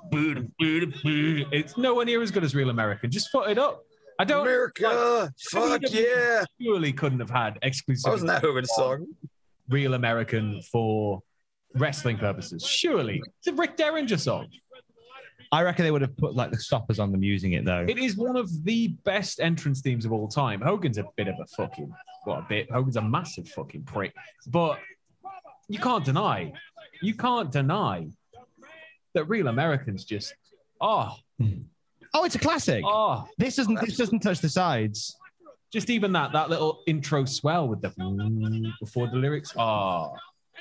It's nowhere near as good as Real American. Just foot it up. I don't. America, fuck W W E yeah. Surely couldn't have had exclusive. Why wasn't that Hogan's song? Real American for wrestling purposes. Surely it's a Rick Derringer song. I reckon they would have put like the stoppers on them using it though. It is one of the best entrance themes of all time. Hogan's a bit of a fucking what a bit. Hogan's a massive fucking prick, but you can't deny, you can't deny that Real Americans just oh Oh, it's a classic. oh This doesn't this doesn't touch the sides. just even that that little intro swell with the mm, before the lyrics. Oh,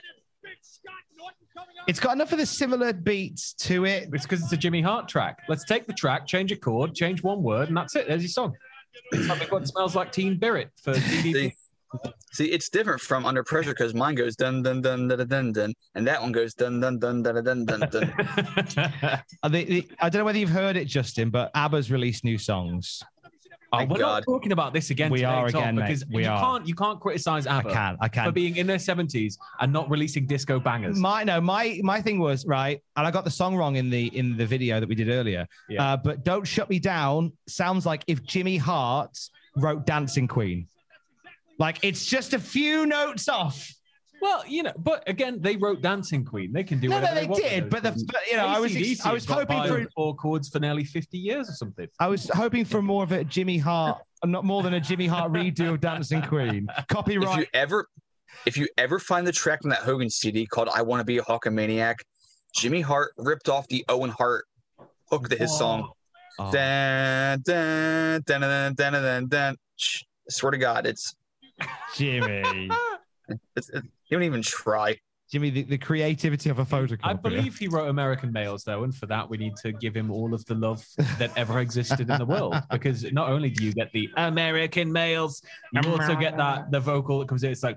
It's got enough of the similar beats to it. it's because it's a Jimmy Hart track. Let's take the track, change a chord, change one word, and that's it. There's your song. It's like what smells like Teen Spirit for D D P. See, see, it's different from Under Pressure because mine goes dun dun dun dun dun dun, and that one goes dun dun dun dun dun dun dun. Uh, the- the- I don't know whether you've heard it, Justin, but ABBA's released new songs. Oh, Thank we're God. not talking about this again. We today, are Tom, again, mate. because We you are. can't you can't criticize I ABBA can, I for can. being in their seventies and not releasing disco bangers. My no, my my thing was right, and I got the song wrong in the in the video that we did earlier. Yeah. Uh, but "Don't Shut Me Down" sounds like if Jimmy Hart wrote "Dancing Queen." Like it's just a few notes off. Well, you know, but again, they wrote Dancing Queen. They can do No, whatever no, they they want with did. those But the things. but, you know, I was A C D C I was has got hoping for by four chords for nearly fifty years or something. I was hoping for more of a Jimmy Hart, not more than a Jimmy Hart redo of "Dancing Queen." If Copyright. you ever, if you ever find the track from that Hogan C D called "I Want to Be a Hulkamaniac," Jimmy Hart ripped off the Owen Hart hook to his song. Oh. Dun, dun, dun, dun, dun, dun, dun. Shh. I swear to God, it's, Jimmy. it's, it's you don't even try. Jimmy, the, the creativity of a photocopier. I believe he wrote American Males, though, and for that we need to give him all of the love that ever existed in the world. Because not only do you get the American Males, you also get that the vocal that comes in. It's like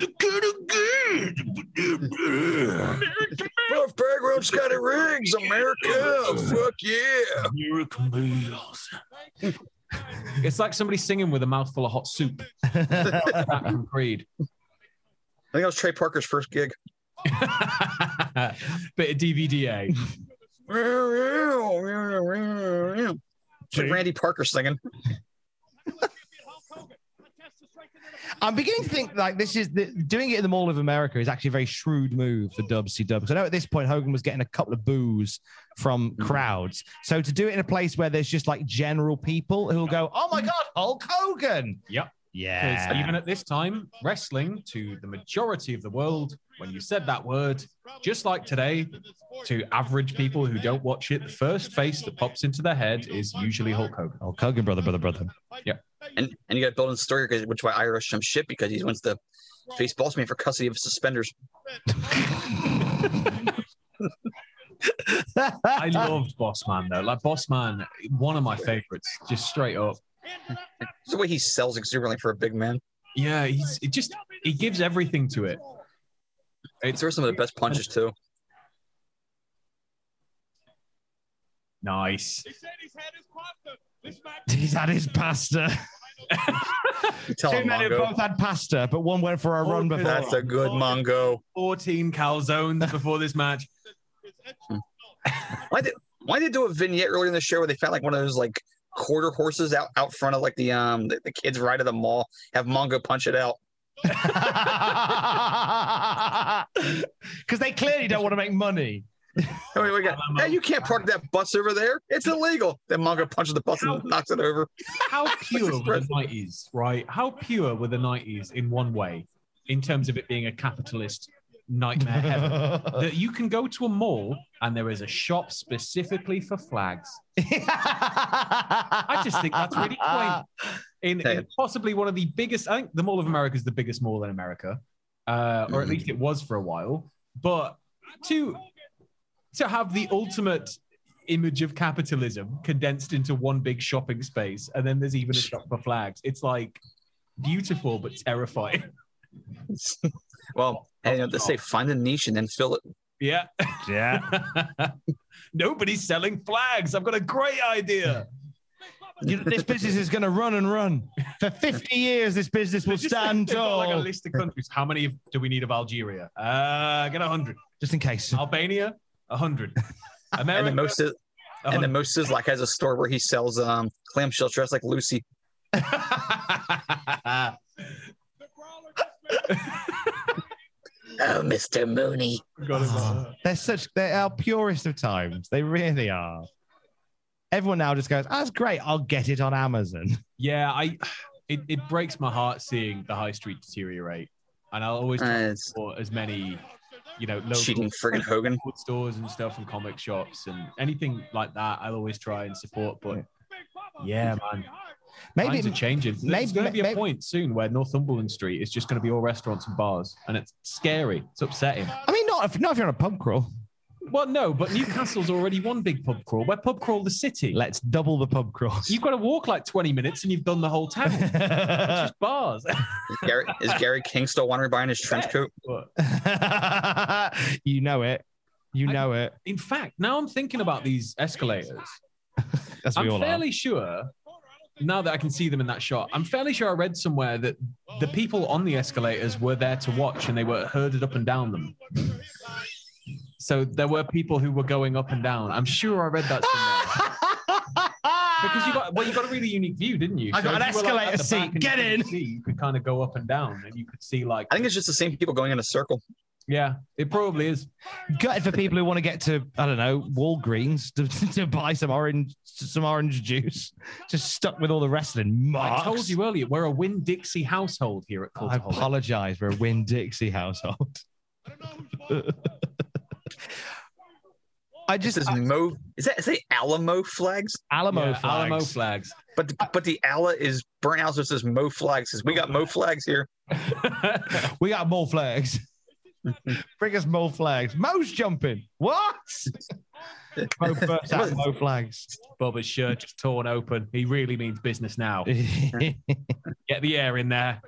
Buff background Scotty Riggs, America, fuck yeah. American Males. It's like somebody singing with a mouthful of hot soup. That from Creed. I think that was Trey Parker's first gig. Bit of D V D A. It's like Randy Parker singing. I'm beginning to think like this is the, doing it in the Mall of America is actually a very shrewd move for W C W. Because I know at this point Hogan was getting a couple of boos from crowds. So to do it in a place where there's just like general people who'll go, "Oh my God, Hulk Hogan!" Yep. Yeah. Because even at this time, wrestling to the majority of the world, when you said that word, just like today, to average people who don't watch it, the first face that pops into their head is usually Hulk Hogan. Hulk Hogan, brother, brother, brother. Yeah. And and you got to build in the story, because which why I rushed some shit because he wants to face boss man for custody of his suspenders. I loved Boss Man though. Like Boss Man, one of my favorites, just straight up. It's the way he sells exuberantly for a big man. Yeah, he's it just he gives everything to it. It's were some of the best punches too. Nice. He's had his pasta. Two him, men who Mongo. both had pasta, but one went for a run before. That's a good Mongo. fourteen calzones before this match. Why did why did they do a vignette earlier in the show where they found like one of those like quarter horses out, out front of like the um the, the kids ride at the mall, have Mongo punch it out? Because they clearly don't want to make money. I mean, we got, hey, you can't park that bus over there. It's illegal. Then Mongo punches the bus and knocks it over. How pure were the nineties, right? How pure were the nineties in one way, in terms of it being a capitalist nightmare heaven, that you can go to a mall and there is a shop specifically for flags. I just think that's really quaint. In, in possibly one of the biggest, I think the Mall of America is the biggest mall in America, uh, or at least it was for a while. But to to have the ultimate image of capitalism condensed into one big shopping space, and then there's even a shop for flags. It's like beautiful but terrifying. Well, hey, you know, they say find a niche and then fill it. Yeah. Yeah. Nobody's selling flags. I've got a great idea. You know, this business is going to run and run. For fifty years, this business will Just- stand they've got tall. like a list of countries. How many do we need of Algeria? Uh, get a hundred. Just in case. Albania, a hundred. And America, then most of, and then most Sizzlack has a store where he sells um clamshell dressed like Lucy. Oh, Mister Mooney. Oh, they're such, they are purest of times. They really are. Everyone now just goes, oh, that's great. I'll get it on Amazon. Yeah, I. It, it breaks my heart seeing the high street deteriorate, and I'll always try Uh, to support as many, you know, local Cheating friggin' Hogan. food stores and stuff, and comic shops and anything like that. I'll always try and support. But yeah, man, Maybe times are changing. maybe- There's going to be a maybe- point soon where Northumberland Street is just going to be all restaurants and bars, and it's scary. It's upsetting. I mean, not if, not if you're on a pub crawl. Well, no, but Newcastle's already one big pub crawl. We're pub crawl the city. Let's double the pub crawls. You've got to walk like twenty minutes and you've done the whole town. It's just bars. Gary, is Gary King still wandering by in his trench coat? You know it. You know it. In fact, now I'm thinking about these escalators. As we I'm all fairly sure, now that I can see them in that shot, I'm fairly sure I read somewhere that the people on the escalators were there to watch and they were herded up and down them. So there were people who were going up and down. I'm sure I read that somewhere. Because you got well, you got a really unique view, didn't you? I got an if you were, like, escalator at the seat. back and Get you in. could see, you could kind of go up and down, and you could see like. I think it's just the same people going in a circle. Yeah, it probably is. Gutted for people who want to get to, I don't know, Walgreens to, to buy some orange some orange juice. Just stuck with all the wrestling marks. I told you earlier, we're a Winn-Dixie household here at I Cultaholic. apologize. We're a Winn-Dixie household. I Just just is Mo. Is that is that Alamo flags? Alamo Yeah, flags. Alamo flags. But the, but the Allah is burnt out, so it says Mo flags. Says we got Mo flags here. We got more flags. Bring us more flags. Mo's jumping. What? Mo bursts out Mo flags. Bubba's shirt just torn open. He really means business now. Get the air in there.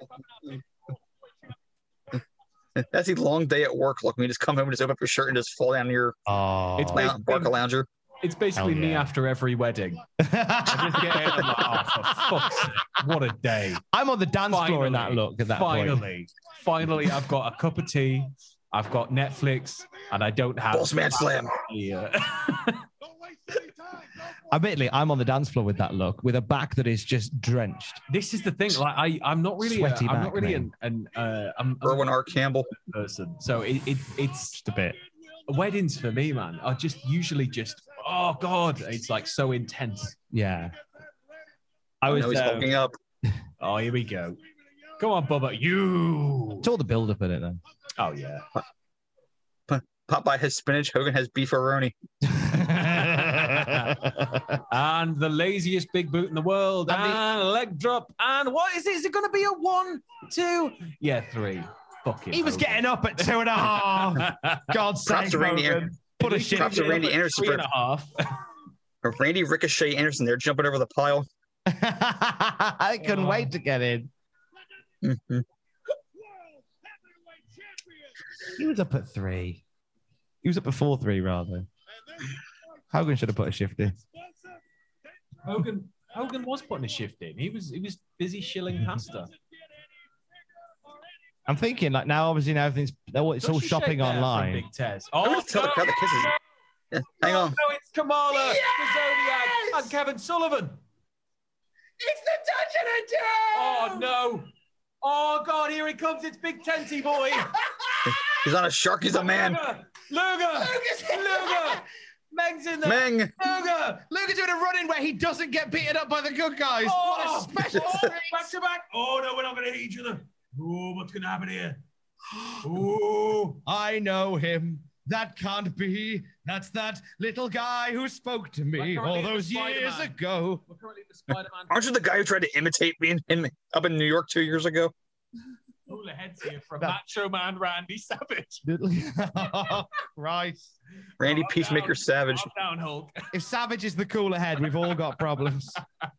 That's a long day at work. Look, we just come home and just open up your shirt and just fall down your Oh, It's lounge, Barca lounger. It's basically Hell me yeah. after every wedding. I just get in and I'm like, oh, for fuck's sake, what a day. I'm on the dance floor in that Finally, look at that point. Finally, finally, I've got a cup of tea, I've got Netflix, and I don't have. Boss man slam. Yeah. Admittedly, I'm on the dance floor with that look, with a back that is just drenched. This is the thing. Like, I, I'm not really, a, Sweaty I'm back, not really man. an, an uh, I'm, I'm Irwin R. Campbell. a person. So it, it, it's Just a bit. weddings for me, man. Are just usually just, oh god, it's like so intense. Yeah. I was. know he's uh, hulking up. Oh, here we go. Go on, Bubba. You. it's all the build up in it, then. Oh yeah. Popeye has spinach. Hogan has beefaroni. And the laziest big boot in the world. And And, the- a leg drop. And what is it? Is it going to be a one, two? Yeah, three. Fucking. He was Hogan. getting up at two and a half. God's Props sake, to Randy Hogan. Anderson. Put a He shit. Props to was Randy up at Anderson Three for- and a half. Randy Ricochet Anderson there jumping over the pile. I couldn't wait to get in. Mhm. He was up at three. He was up at four three rather. Hogan should have put a shift in. Hogan Hogan was putting a shift in. He was he was busy shilling past her. I'm thinking like now, obviously now everything's it's Don't all you shopping shake there online. from Big Tez. I Oh, always tell the crowd the kisses. Yeah, hang no, on. no, it's Kamala, Yes! the Zodiac, and Kevin Sullivan. It's the touch of the day! Oh no! Oh God, here he comes! It's Big Tenty boy. He's not a shark. He's a man. Luger, Luger, Luger. Meng's in there. Meng. Luger. Luger's doing a run-in where he doesn't get beaten up by the good guys. Oh, what a special oh, treat. back to back. Oh no, we're not going to hit each other. Oh, what's going to happen here? Oh, I know him. That can't be. That's that little guy who spoke to me We're all currently those the years Spider-Man. ago. we're currently the Spider-Man. Aren't you the guy who tried to imitate me in, in up in New York two years ago? Cooler heads here from That- Macho Man Randy Savage. Little... right. Randy Calm Peacemaker down. Savage. Calm down, Hulk. If Savage is the cooler head, we've all got problems.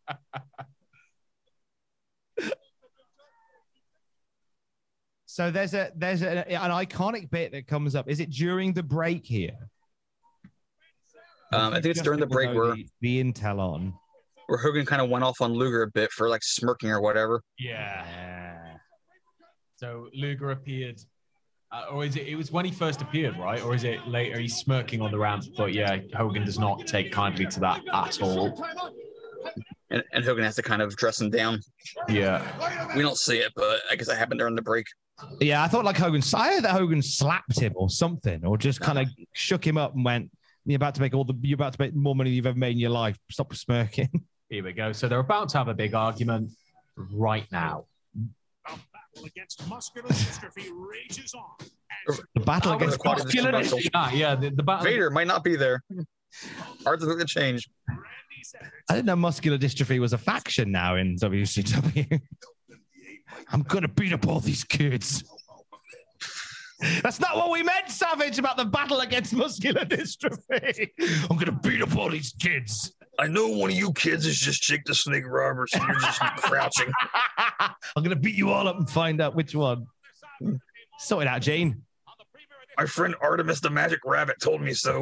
So there's a there's a, an iconic bit that comes up. Is it during the break here? Um, I think it's Just during the people break know where, the, the intel on. where Hogan kind of went off on Luger a bit for like smirking or whatever. Yeah. So Luger appeared, uh, or is it? It was when he first appeared, right? Or is it later? He's smirking on the ramp, but yeah, Hogan does not take kindly to that at all. And, and Hogan has to kind of dress him down. Yeah. We don't see it, but I guess that happened during the break. Yeah, I thought like Hogan. I heard that Hogan slapped him or something, or just kind of shook him up and went, "You're about to make all the. You're about to make more money than you've ever made in your life. Stop smirking." Here we go. So they're about to have a big argument right now. Against muscular dystrophy rages on. The battle Oh, against the quality muscular of this dystrophy. Yeah, yeah. The, the battle. Vader might not be there. Hard to look at change. I didn't know muscular dystrophy was a faction now in W C W. I'm gonna beat up all these kids. That's not what we meant, Savage, about the battle against muscular dystrophy. I'm gonna beat up all these kids. I know one of you kids is just Jake the Snake Roberts and you're just crouching. I'm gonna beat you all up and find out which one. Sort it out, Gene. My friend Artemis the Magic Rabbit told me so.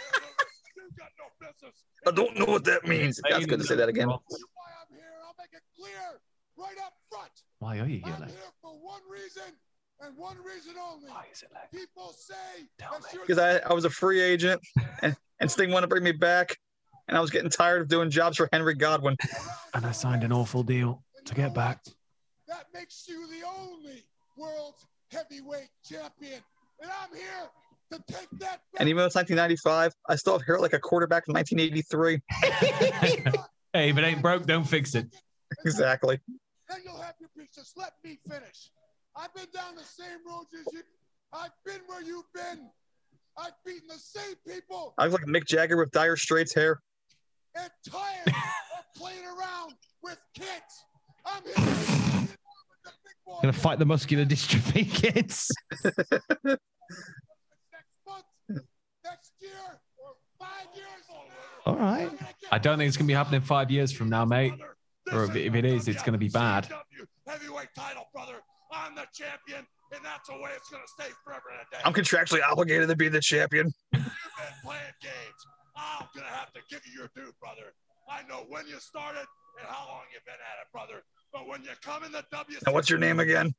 I don't know what that means. That's good to say that again. Why I'm here, I'll make it clear right up front. Why are you here, I'm Lex? here for one reason and one reason only. Why is it Lex? People say Tell that me. you're Because I, I was a free agent and, and Sting wanted to bring me back. And I was getting tired of doing jobs for Henry Godwin. And I signed an awful deal to get back. That makes you the only world heavyweight champion. And I'm here to take that back. And even though it's nineteen ninety-five, I still have hair like a quarterback in nineteen eighty-three. Hey, if it ain't broke, don't fix it. Exactly. Then you'll have your piece. Just let me finish. I've been down the same roads as you. I've been where you've been. I've beaten the same people. I look like Mick Jagger with Dire Straits hair. And tired of playing around with kids. I'm here with the big boys. Gonna fight the muscular dystrophy kids. Next month, next year, or five years. All right. I don't think it's going to be happening five years from now, mate. Or if, if it is, it's going to be bad. Heavyweight title, brother. I'm the champion, and that's the way it's going to stay forever and a day. I'm contractually obligated to be the champion. You've been playing games. I'm going to have to give you your due, brother. I know when you started and how long you've been at it, brother. But when you come in the W C W, Now, what's your name again?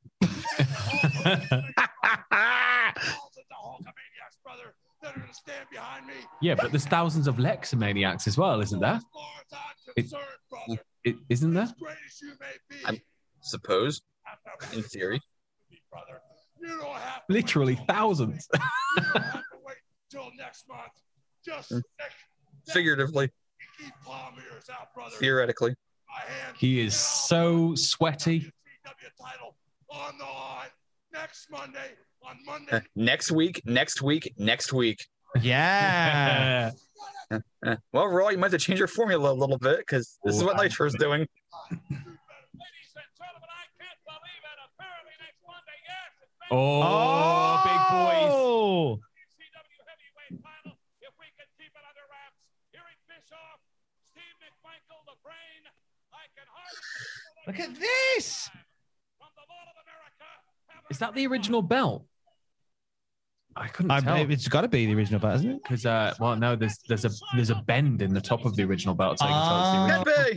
brother, that are going to stand behind me. Yeah, but there's thousands of Lexomaniacs as well, isn't there? As far as I'm concerned, brother, It, isn't there? as great as you may be, I suppose, I'm in theory. brother. You don't have to Literally wait. thousands. You don't have to wait till next month. Just stick that Figuratively, pinky palm of yours out, brother. theoretically. My hand He is so sweaty. W C W title on the line next Monday. On Monday, Uh, next week, next week, next week. Yeah. Uh, well, Raw, you might have to change your formula a little bit because this is what Nitro's doing. Ladies and gentlemen, I can't believe it. Apparently next Monday, yes, it's Oh, big boys. Oh. W C W heavyweight title. If we can keep it under wraps. Eric Bischoff, Steve McMichael, the brain. I can hardly Look at this. from the Lord of America. Is that the original belt? I couldn't I, tell. it's got to be the original belt, isn't it? Because uh, well, no, there's there's a there's a bend in the top of the original belt. So I can tell it's the original. Pepe!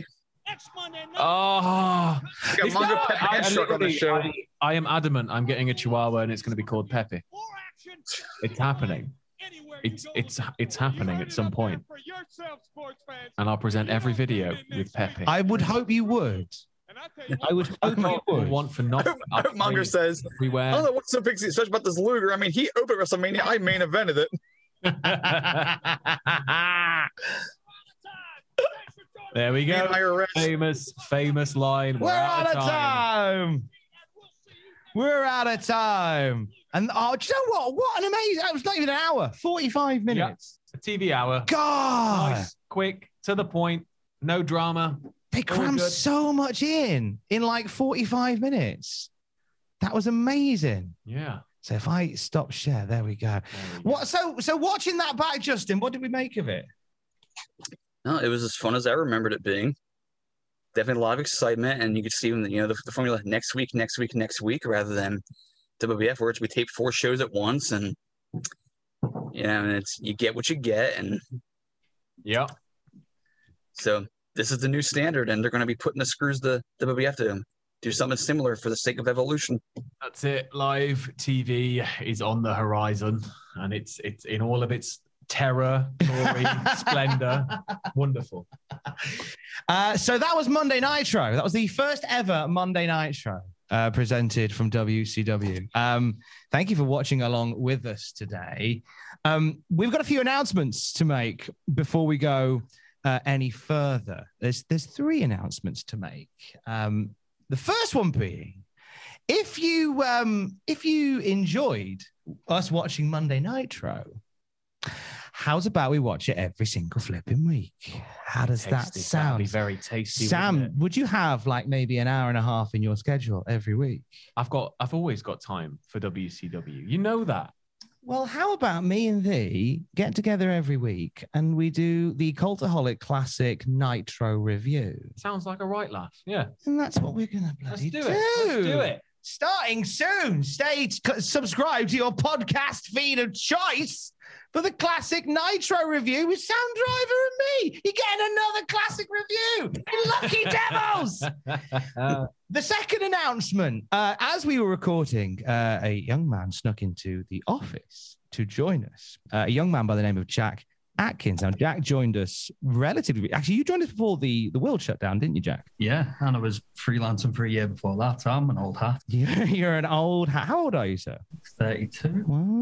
Oh, We got Mongo not- Pepe I- I Struck on the literally- show. I, I am adamant. I'm getting a Chihuahua, and it's going to be called Pepe. It's happening. It's it's it's happening at some point, and I'll present every video with Pepe. I would hope you would. I would hope you I would. want for nothing. I hope Monger says, everywhere. I don't know what's so big special about this Luger. I mean, he opened WrestleMania. I main evented it. There we go. I R S. Famous, famous line. We're out of time. We're out of time. And oh, do you know what? What an amazing! That was not even an hour. Forty-five minutes. A T V hour. God, Nice, quick, to the point. No drama. they All crammed good. so much in in like forty-five minutes. That was amazing. Yeah. So if I stop share, there we go. What? So so watching that back, Justin, what did we make of it? No, it was as fun as I remembered it being. Definitely a lot of excitement, and you could see, you know, the, the formula next week, next week, next week, rather than W W F, where it's we tape four shows at once, and yeah, and it's you get what you get, and Yeah. so this is the new standard, and they're going to be putting the screws to W W F to do something similar for the sake of evolution. That's it. Live T V is on the horizon, and it's it's in all of its terror, glory, splendor. Wonderful. Uh, so that was Monday Nitro. That was the first ever Monday Nitro uh, presented from W C W. Um, thank you for watching along with us today. Um, we've got a few announcements to make before we go uh, any further. There's there's three announcements to make. Um, the first one being, if you um, if you enjoyed us watching Monday Nitro, how's about we watch it every single flipping week? How does that Tasty. That'd sound? be very tasty. Sam, wouldn't it? would you have like maybe an hour and a half in your schedule every week? I've got I've always got time for W C W. You know that. Well, how about me and thee get together every week and we do the Cultaholic Classic Nitro review? Sounds like a right laugh. Yeah. And that's what we're going to Let's bloody do it. Let's do it. Starting soon. Stay t- subscribe to your podcast feed of choice for the Classic Nitro review with Sam Driver and me. You're getting another classic review. You lucky devils. The second announcement, uh, as we were recording, uh, a young man snuck into the office to join us. Uh, a young man by the name of Jack Atkins. Now, Jack joined us relatively. Actually, you joined us before the, the world shut down, didn't you, Jack? Yeah, and I was freelancing for a year before that. So I'm an old hat. You're, you're an old hat. How old are you, sir? thirty-two.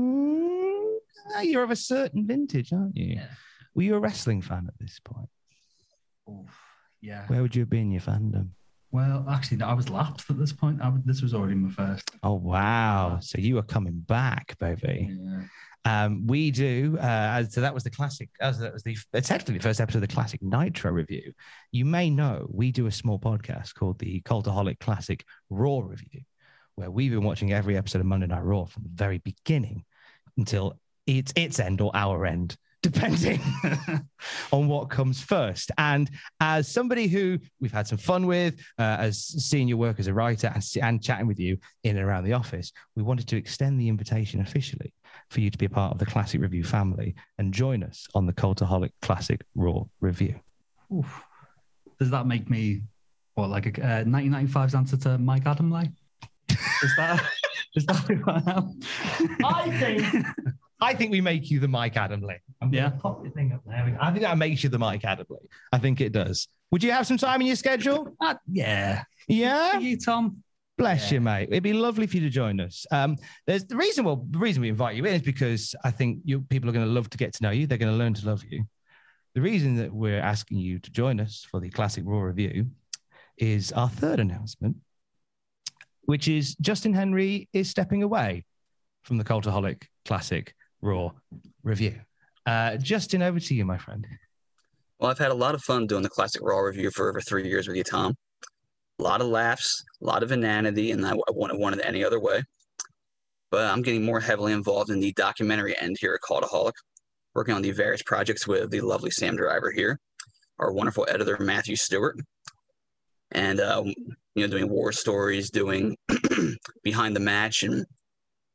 Well, you're of a certain vintage, aren't you? Yeah. Were you a wrestling fan at this point? Oof, yeah. Where would you have been in your fandom? Well, actually, no, I was lapsed at this point. I, this was already my first. Oh, wow. So you are coming back, baby. Yeah. Um, we do. Uh, so that was the classic. As that was the it's actually the first episode of the Classic Nitro review. You may know we do a small podcast called the Cultaholic Classic Raw review, where we've been watching every episode of Monday Night Raw from the very beginning until its its end or our end, depending on what comes first. And as somebody who we've had some fun with, uh, as seeing your work as a writer and, and chatting with you in and around the office, we wanted to extend the invitation officially for you to be a part of the Classic Review family and join us on the Cultaholic Classic Raw review. Oof. Does that make me, what, like a uh, nineteen ninety-five's answer to Mike Adamle? Is that, is that who I am? I think... I think we make you the Mike Adamle. I'm Yeah. gonna pop the thing up there. I think that makes you the Mike Adamle. I think it does. Would you have some time in your schedule? Uh, yeah. Yeah. For you, Tom. Bless Yeah. you, mate. It'd be lovely for you to join us. Um, there's the reason. Well, the reason we invite you in is because I think you people are going to love to get to know you. They're going to learn to love you. The reason that we're asking you to join us for the Classic Raw review is our third announcement, which is Justin Henry is stepping away from the Cultaholic Classic Raw review. Uh, Justin, over to you, my friend. Well, I've had a lot of fun doing the Classic Raw review for over three years with you, Tom. A lot of laughs, a lot of inanity, and I wouldn't want it any other way. But I'm getting more heavily involved in the documentary end here at Cultaholic, working on the various projects with the lovely Sam Driver here, our wonderful editor, Matthew Stewart, and, uh, you know, doing war stories, doing behind the match, and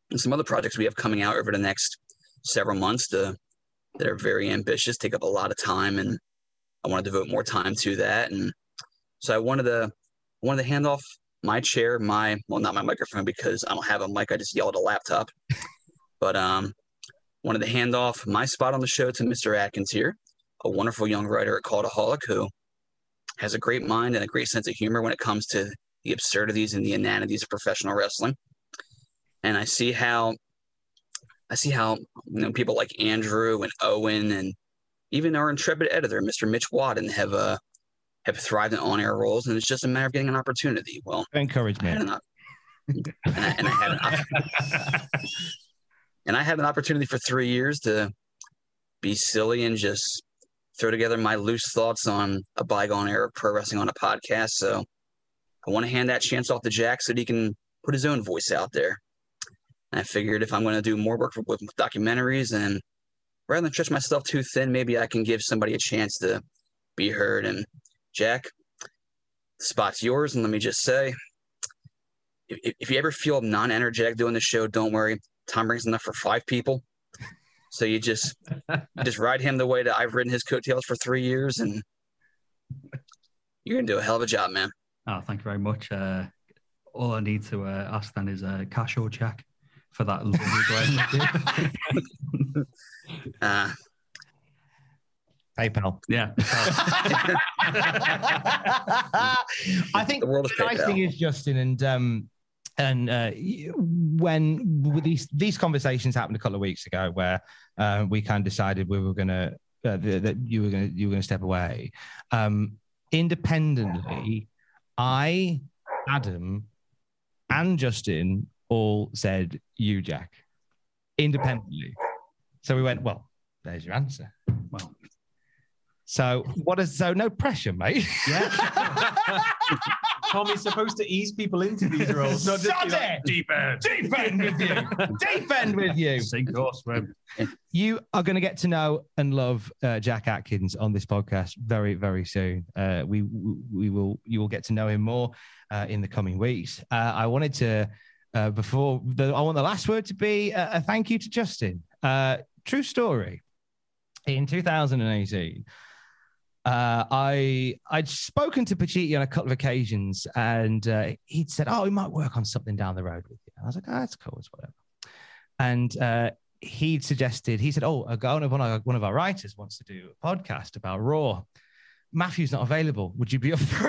and some other projects we have coming out over the next several months to, that are very ambitious, take up a lot of time, and I want to devote more time to that. And so I wanted to I wanted to hand off my chair, my well, not my microphone because I don't have a mic. I just yell at a laptop. But um, wanted to hand off my spot on the show to Mister Atkins here, a wonderful young writer at Cultaholic who has a great mind and a great sense of humor when it comes to the absurdities and the inanities of professional wrestling. And I see how I see how you know people like Andrew and Owen and even our intrepid editor, Mister Mitch Wadden, have uh, have thrived in on-air roles, and it's just a matter of getting an opportunity. Well, encouragement. And I, and I had an and I had an opportunity for three years to be silly and just throw together my loose thoughts on a bygone era of pro wrestling on a podcast. So I want to hand that chance off to Jack so that he can put his own voice out there. And I figured if I'm going to do more work with, with documentaries, and rather than stretch myself too thin, maybe I can give somebody a chance to be heard. And Jack, the spot's yours. And let me just say, if, if you ever feel non-energetic doing the show, don't worry. Tom brings enough for five people. So you just you just ride him the way that I've ridden his coattails for three years, and you're going to do a hell of a job, man. Oh, thank you very much. Uh, all I need to uh, ask then is a cash or check for that lovely blend. uh, PayPal. Yeah. I think the world is the nice PayPal. thing is, Justin, and um, and uh, when these these conversations happened a couple of weeks ago, where uh, we kind of decided we were going to uh, that you were going to you were going to step away um, independently. I, Adam, and Justin all said you, Jack, independently. So we went, well, there's your answer. Well. So what is so no pressure, mate? Yeah. Tommy's supposed to ease people into these roles. Not just be like, deep end. Deep end with you. Deep end with you. Sink or swim. You are going to get to know and love uh, Jack Atkins on this podcast very, very soon. Uh, we we will you will get to know him more uh, in the coming weeks. Uh, I wanted to uh, before the, I want the last word to be a, a thank you to Justin. Uh, true story. In two thousand eighteen. Uh, I I'd spoken to Pacitti on a couple of occasions, and uh, he'd said, "Oh, we might work on something down the road with you." I was like, "Oh, that's cool, it's whatever." And uh, he'd suggested, he said, "Oh, a guy, one of our, one of our writers wants to do a podcast about Raw. Matthew's not available. Would you be up for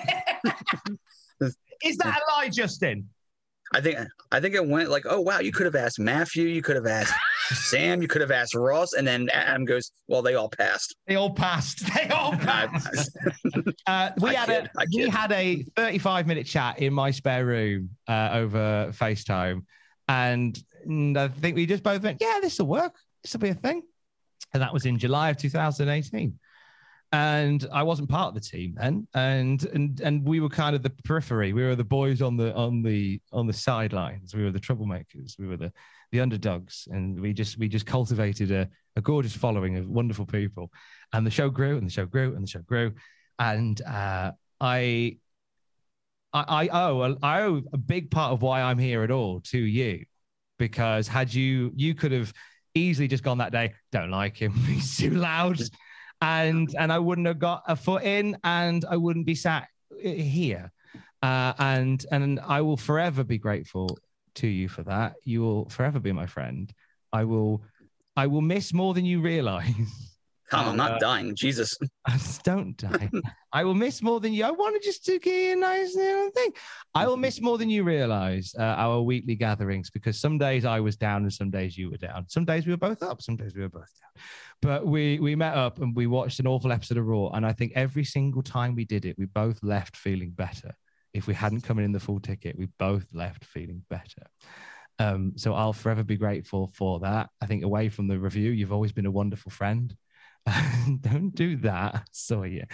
it?" Is that a lie, Justin? I think I think it went like, oh wow, you could have asked Matthew, you could have asked Sam, you could have asked Ross, and then Adam goes, well, they all passed. They all passed. They all passed. uh, we I had kid, a I we kid. had a thirty-five minute chat in my spare room uh, over FaceTime, and, and I think we just both went, "Yeah, this will work. This will be a thing." And that was in July of two thousand eighteen. And I wasn't part of the team then, and and and we were kind of the periphery. We were the boys on the on the on the sidelines. We were the troublemakers. We were the the underdogs, and we just we just cultivated a, a gorgeous following of wonderful people. And the show grew, and the show grew, and the show grew. And uh, I, I I owe I owe a big part of why I'm here at all to you, because had you you could have easily just gone that day, don't like him, he's too loud. And and I wouldn't have got a foot in, and I wouldn't be sat here. Uh, and and I will forever be grateful to you for that. You will forever be my friend. I will I will miss more than you realize. Tom, I'm not Uh, dying. Jesus. Don't die. I will miss more than you. I wanted just to get a nice little thing. I will miss more than you realize uh, our weekly gatherings, because some days I was down and some days you were down. Some days we were both up. Some days we were both down. But we we met up and we watched an awful episode of Raw. And I think every single time we did it, we both left feeling better. If we hadn't come in the full ticket, we both left feeling better. Um, so I'll forever be grateful for that. I think away from the review, you've always been a wonderful friend. Don't do that. Saw you.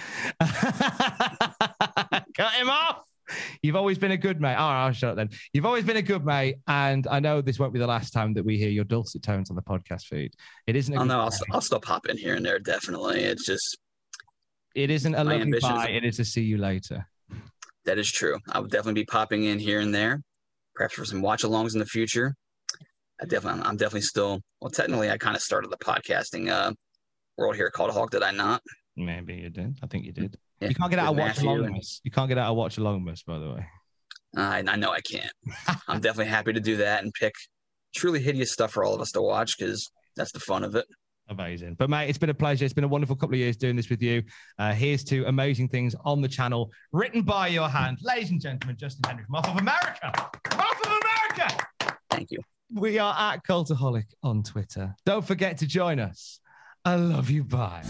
Cut him off. You've always been a good mate. All right, I'll shut up then. You've always been a good mate, and I know this won't be the last time that we hear your dulcet tones on the podcast feed. It isn't. A Oh good no, I'll, bye. I'll still pop in here and there. Definitely. It's just, It isn't a my lovely ambitions- bye. It is a see you later. that is true. I would definitely be popping in here and there, perhaps for some watch alongs in the future. I definitely, I'm definitely still. Well, technically, I kind of started the podcasting uh, world here at Cultaholic, did I not? Maybe you did. I think you did. Yeah, you can't get out of Watch Matthew Alongmas. You can't get out of Watch Alongmas, by the way. I, I know I can't. I'm definitely happy to do that and pick truly hideous stuff for all of us to watch because that's the fun of it. Amazing. But, mate, it's been a pleasure. It's been a wonderful couple of years doing this with you. Uh, here's to amazing things on the channel, written by your hand. Ladies and gentlemen, Justin Henry from Off of America. Off of America! Thank you. We are at Cultaholic on Twitter. Don't forget to join us. I love you. Bye.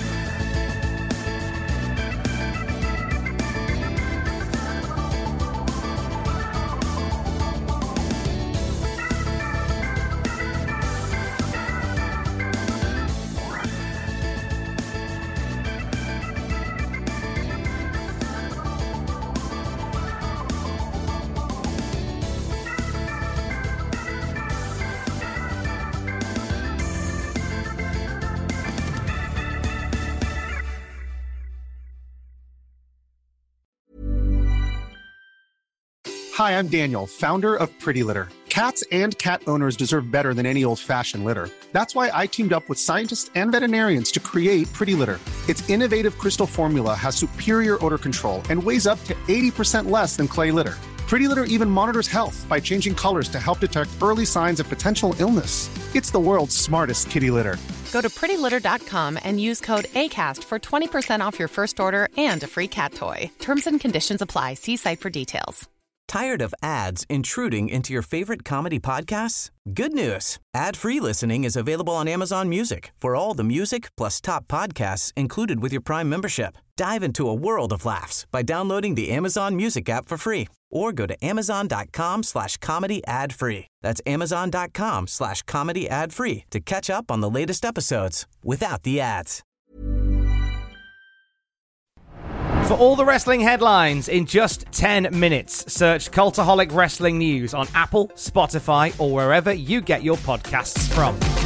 Hi, I'm Daniel, founder of Pretty Litter. Cats and cat owners deserve better than any old-fashioned litter. That's why I teamed up with scientists and veterinarians to create Pretty Litter. Its innovative crystal formula has superior odor control and weighs up to eighty percent less than clay litter. Pretty Litter even monitors health by changing colors to help detect early signs of potential illness. It's the world's smartest kitty litter. Go to pretty litter dot com and use code ACAST for twenty percent off your first order and a free cat toy. Terms and conditions apply. See site for details. Tired of ads intruding into your favorite comedy podcasts? Good news. Ad-free listening is available on Amazon Music for all the music plus top podcasts included with your Prime membership. Dive into a world of laughs by downloading the Amazon Music app for free or go to amazon.com slash comedy ad free. That's amazon.com slash comedy ad free to catch up on the latest episodes without the ads. For all the wrestling headlines in just ten minutes, search Cultaholic Wrestling News on Apple, Spotify, or wherever you get your podcasts from.